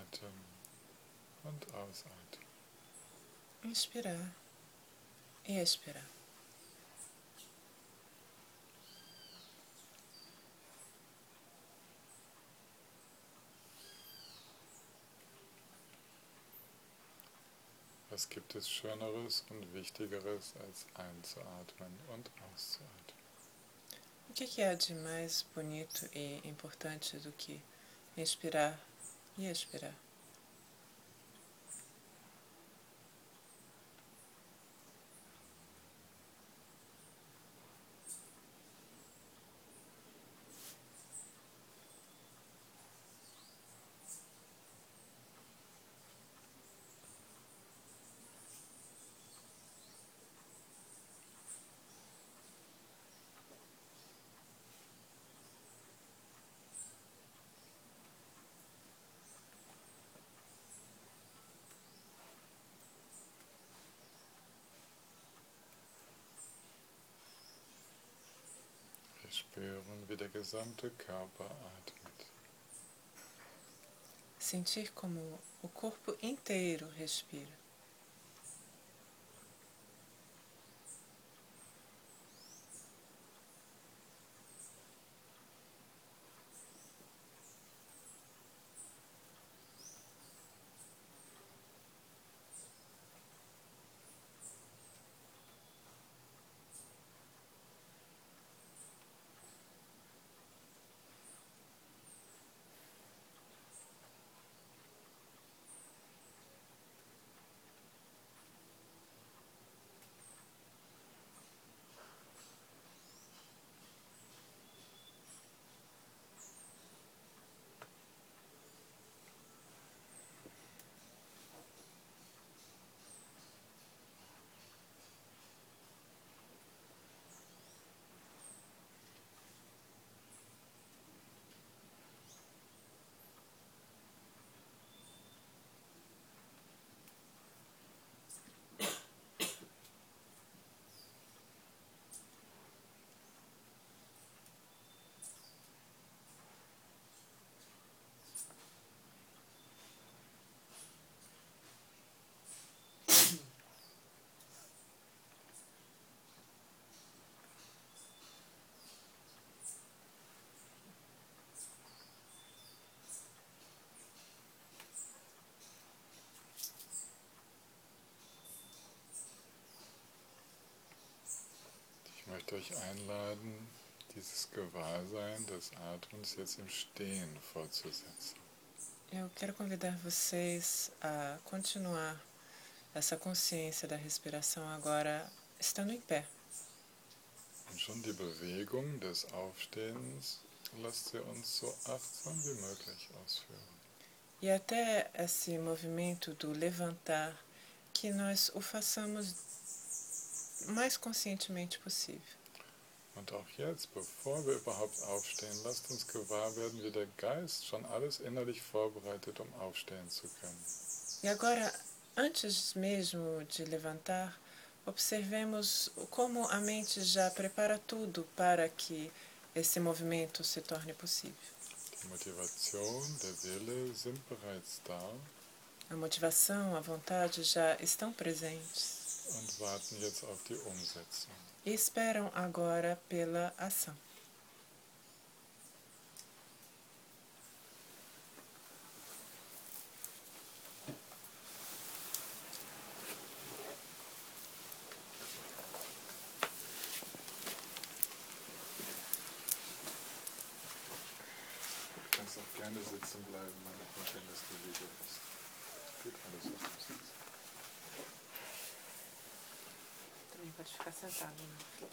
Einatmen und ausatmen. Inspirar e expirar. Was gibt es Schöneres und Wichtigeres, als einzuatmen und auszuatmen? O que que há de mais bonito e importante do que inspirar e expirar? Wir spüren, wie der gesamte Körper atmet. Sentir como o corpo inteiro respira. Ich möchte euch einladen, dieses Gewahrsein des Atems jetzt im Stehen fortzusetzen. Eu quero convidar vocês a continuar essa consciência da respiração agora estando em pé. Und schon die Bewegung des Aufstehens lasst sie uns so achtsam wie möglich ausführen. E até esse movimento do levantar, que nós o façamos o mais conscientemente possível. Und auch jetzt, bevor wir überhaupt aufstehen, lasst uns gewahr werden, wie der Geist schon alles innerlich vorbereitet, um aufstehen zu können. E agora, antes mesmo de levantar, observemos como a mente já prepara tudo para que esse movimento se torne possível. Die Motivation, der Wille sind bereits da A motivação, a vontade já estão presentes und warten jetzt auf die Umsetzung. e esperam agora pela ação. Du kannst auch gerne sitzen bleiben, wenn das die Wege ist. Geht alles auf dem Sitz. Também pode ficar sentado, né?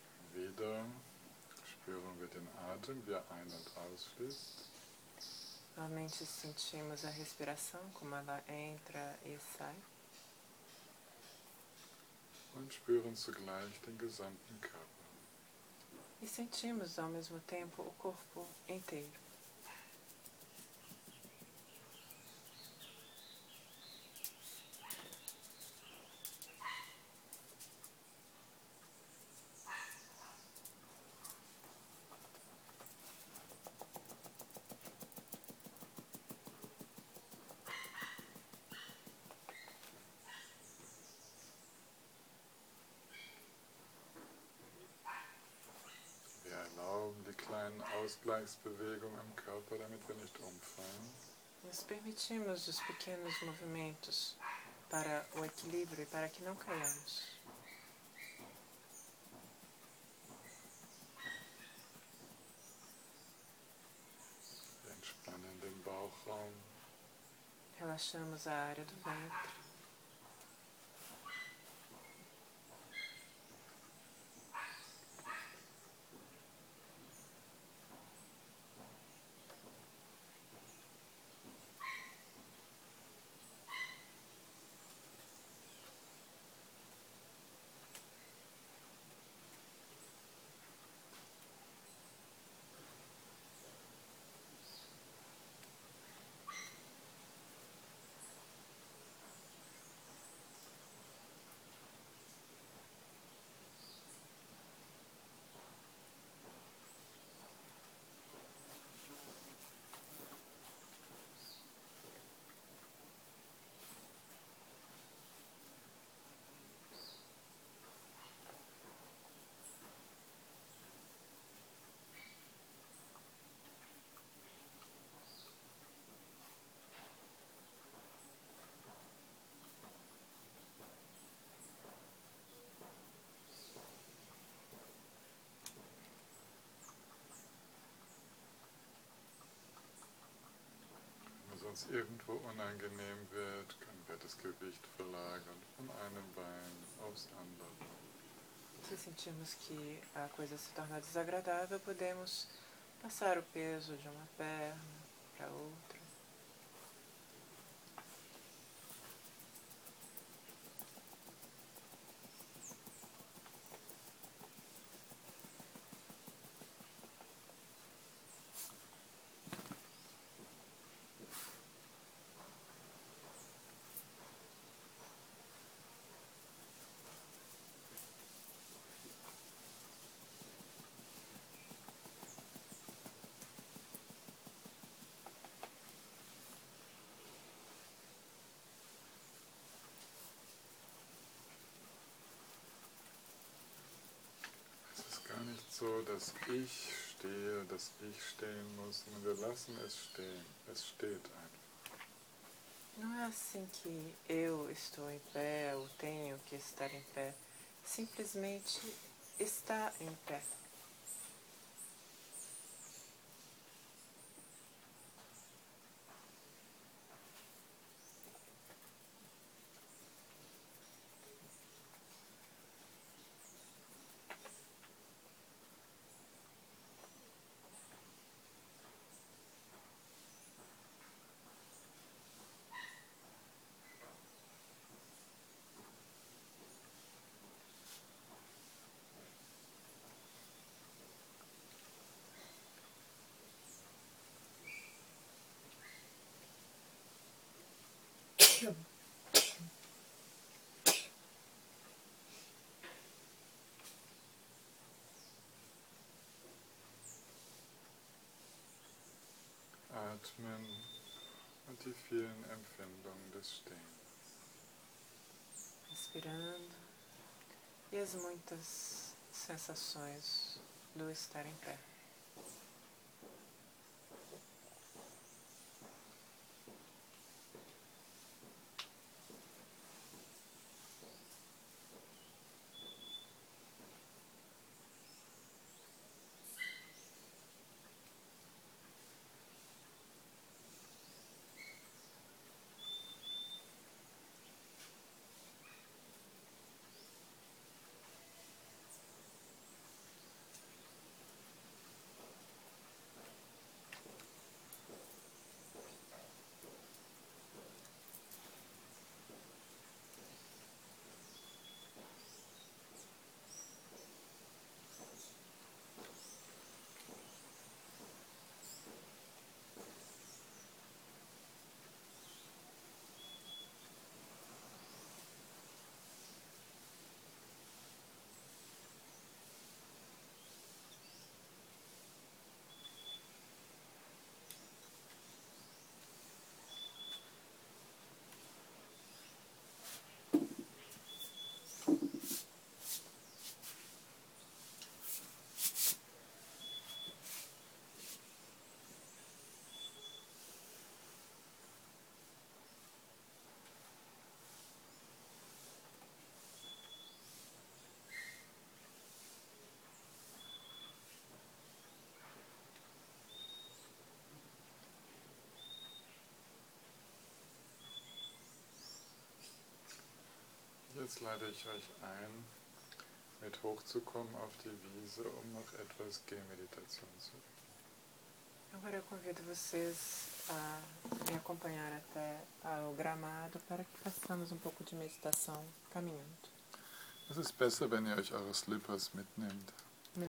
Wieder spüren wir den Atem, wie er ein- und ausfließt. Novamente sentimos a respiração, como ela entra e sai. Und spüren zugleich den gesamten Körper. E sentimos ao mesmo tempo o corpo inteiro. Die kleinen Ausgleichsbewegungen im Körper, damit wir nicht umfallen. Nos permitimos os pequenos movimentos para o equilíbrio e para que não caiamos. Wir entspannen den Bauchraum. Relaxamos a área do ventre. Wenn es uns irgendwo unangenehm wird, können wir das Gewicht verlagern von einem Bein aufs andere. Se sentirmos que a coisa se torna desagradável, podemos passar o peso de uma perna para outra. Nicht so, dass ich stehe, dass ich stehen muss, sondern wir lassen es stehen. Es steht einfach. Não é assim que eu estou em pé ou tenho que estar em pé. Simplesmente está em pé. Atmen und die vielen Empfindungen des Stehens. Respirando e as muitas sensações do estar em pé. jetzt lade ich euch ein, mit hochzukommen auf die Wiese, um noch etwas Gehmeditation zu üben. Agora eu convido vocês a me acompanhar até ao gramado para que façamos um pouco de meditação caminhando. Es ist besser, wenn ihr euch eure Slippers mitnehmt.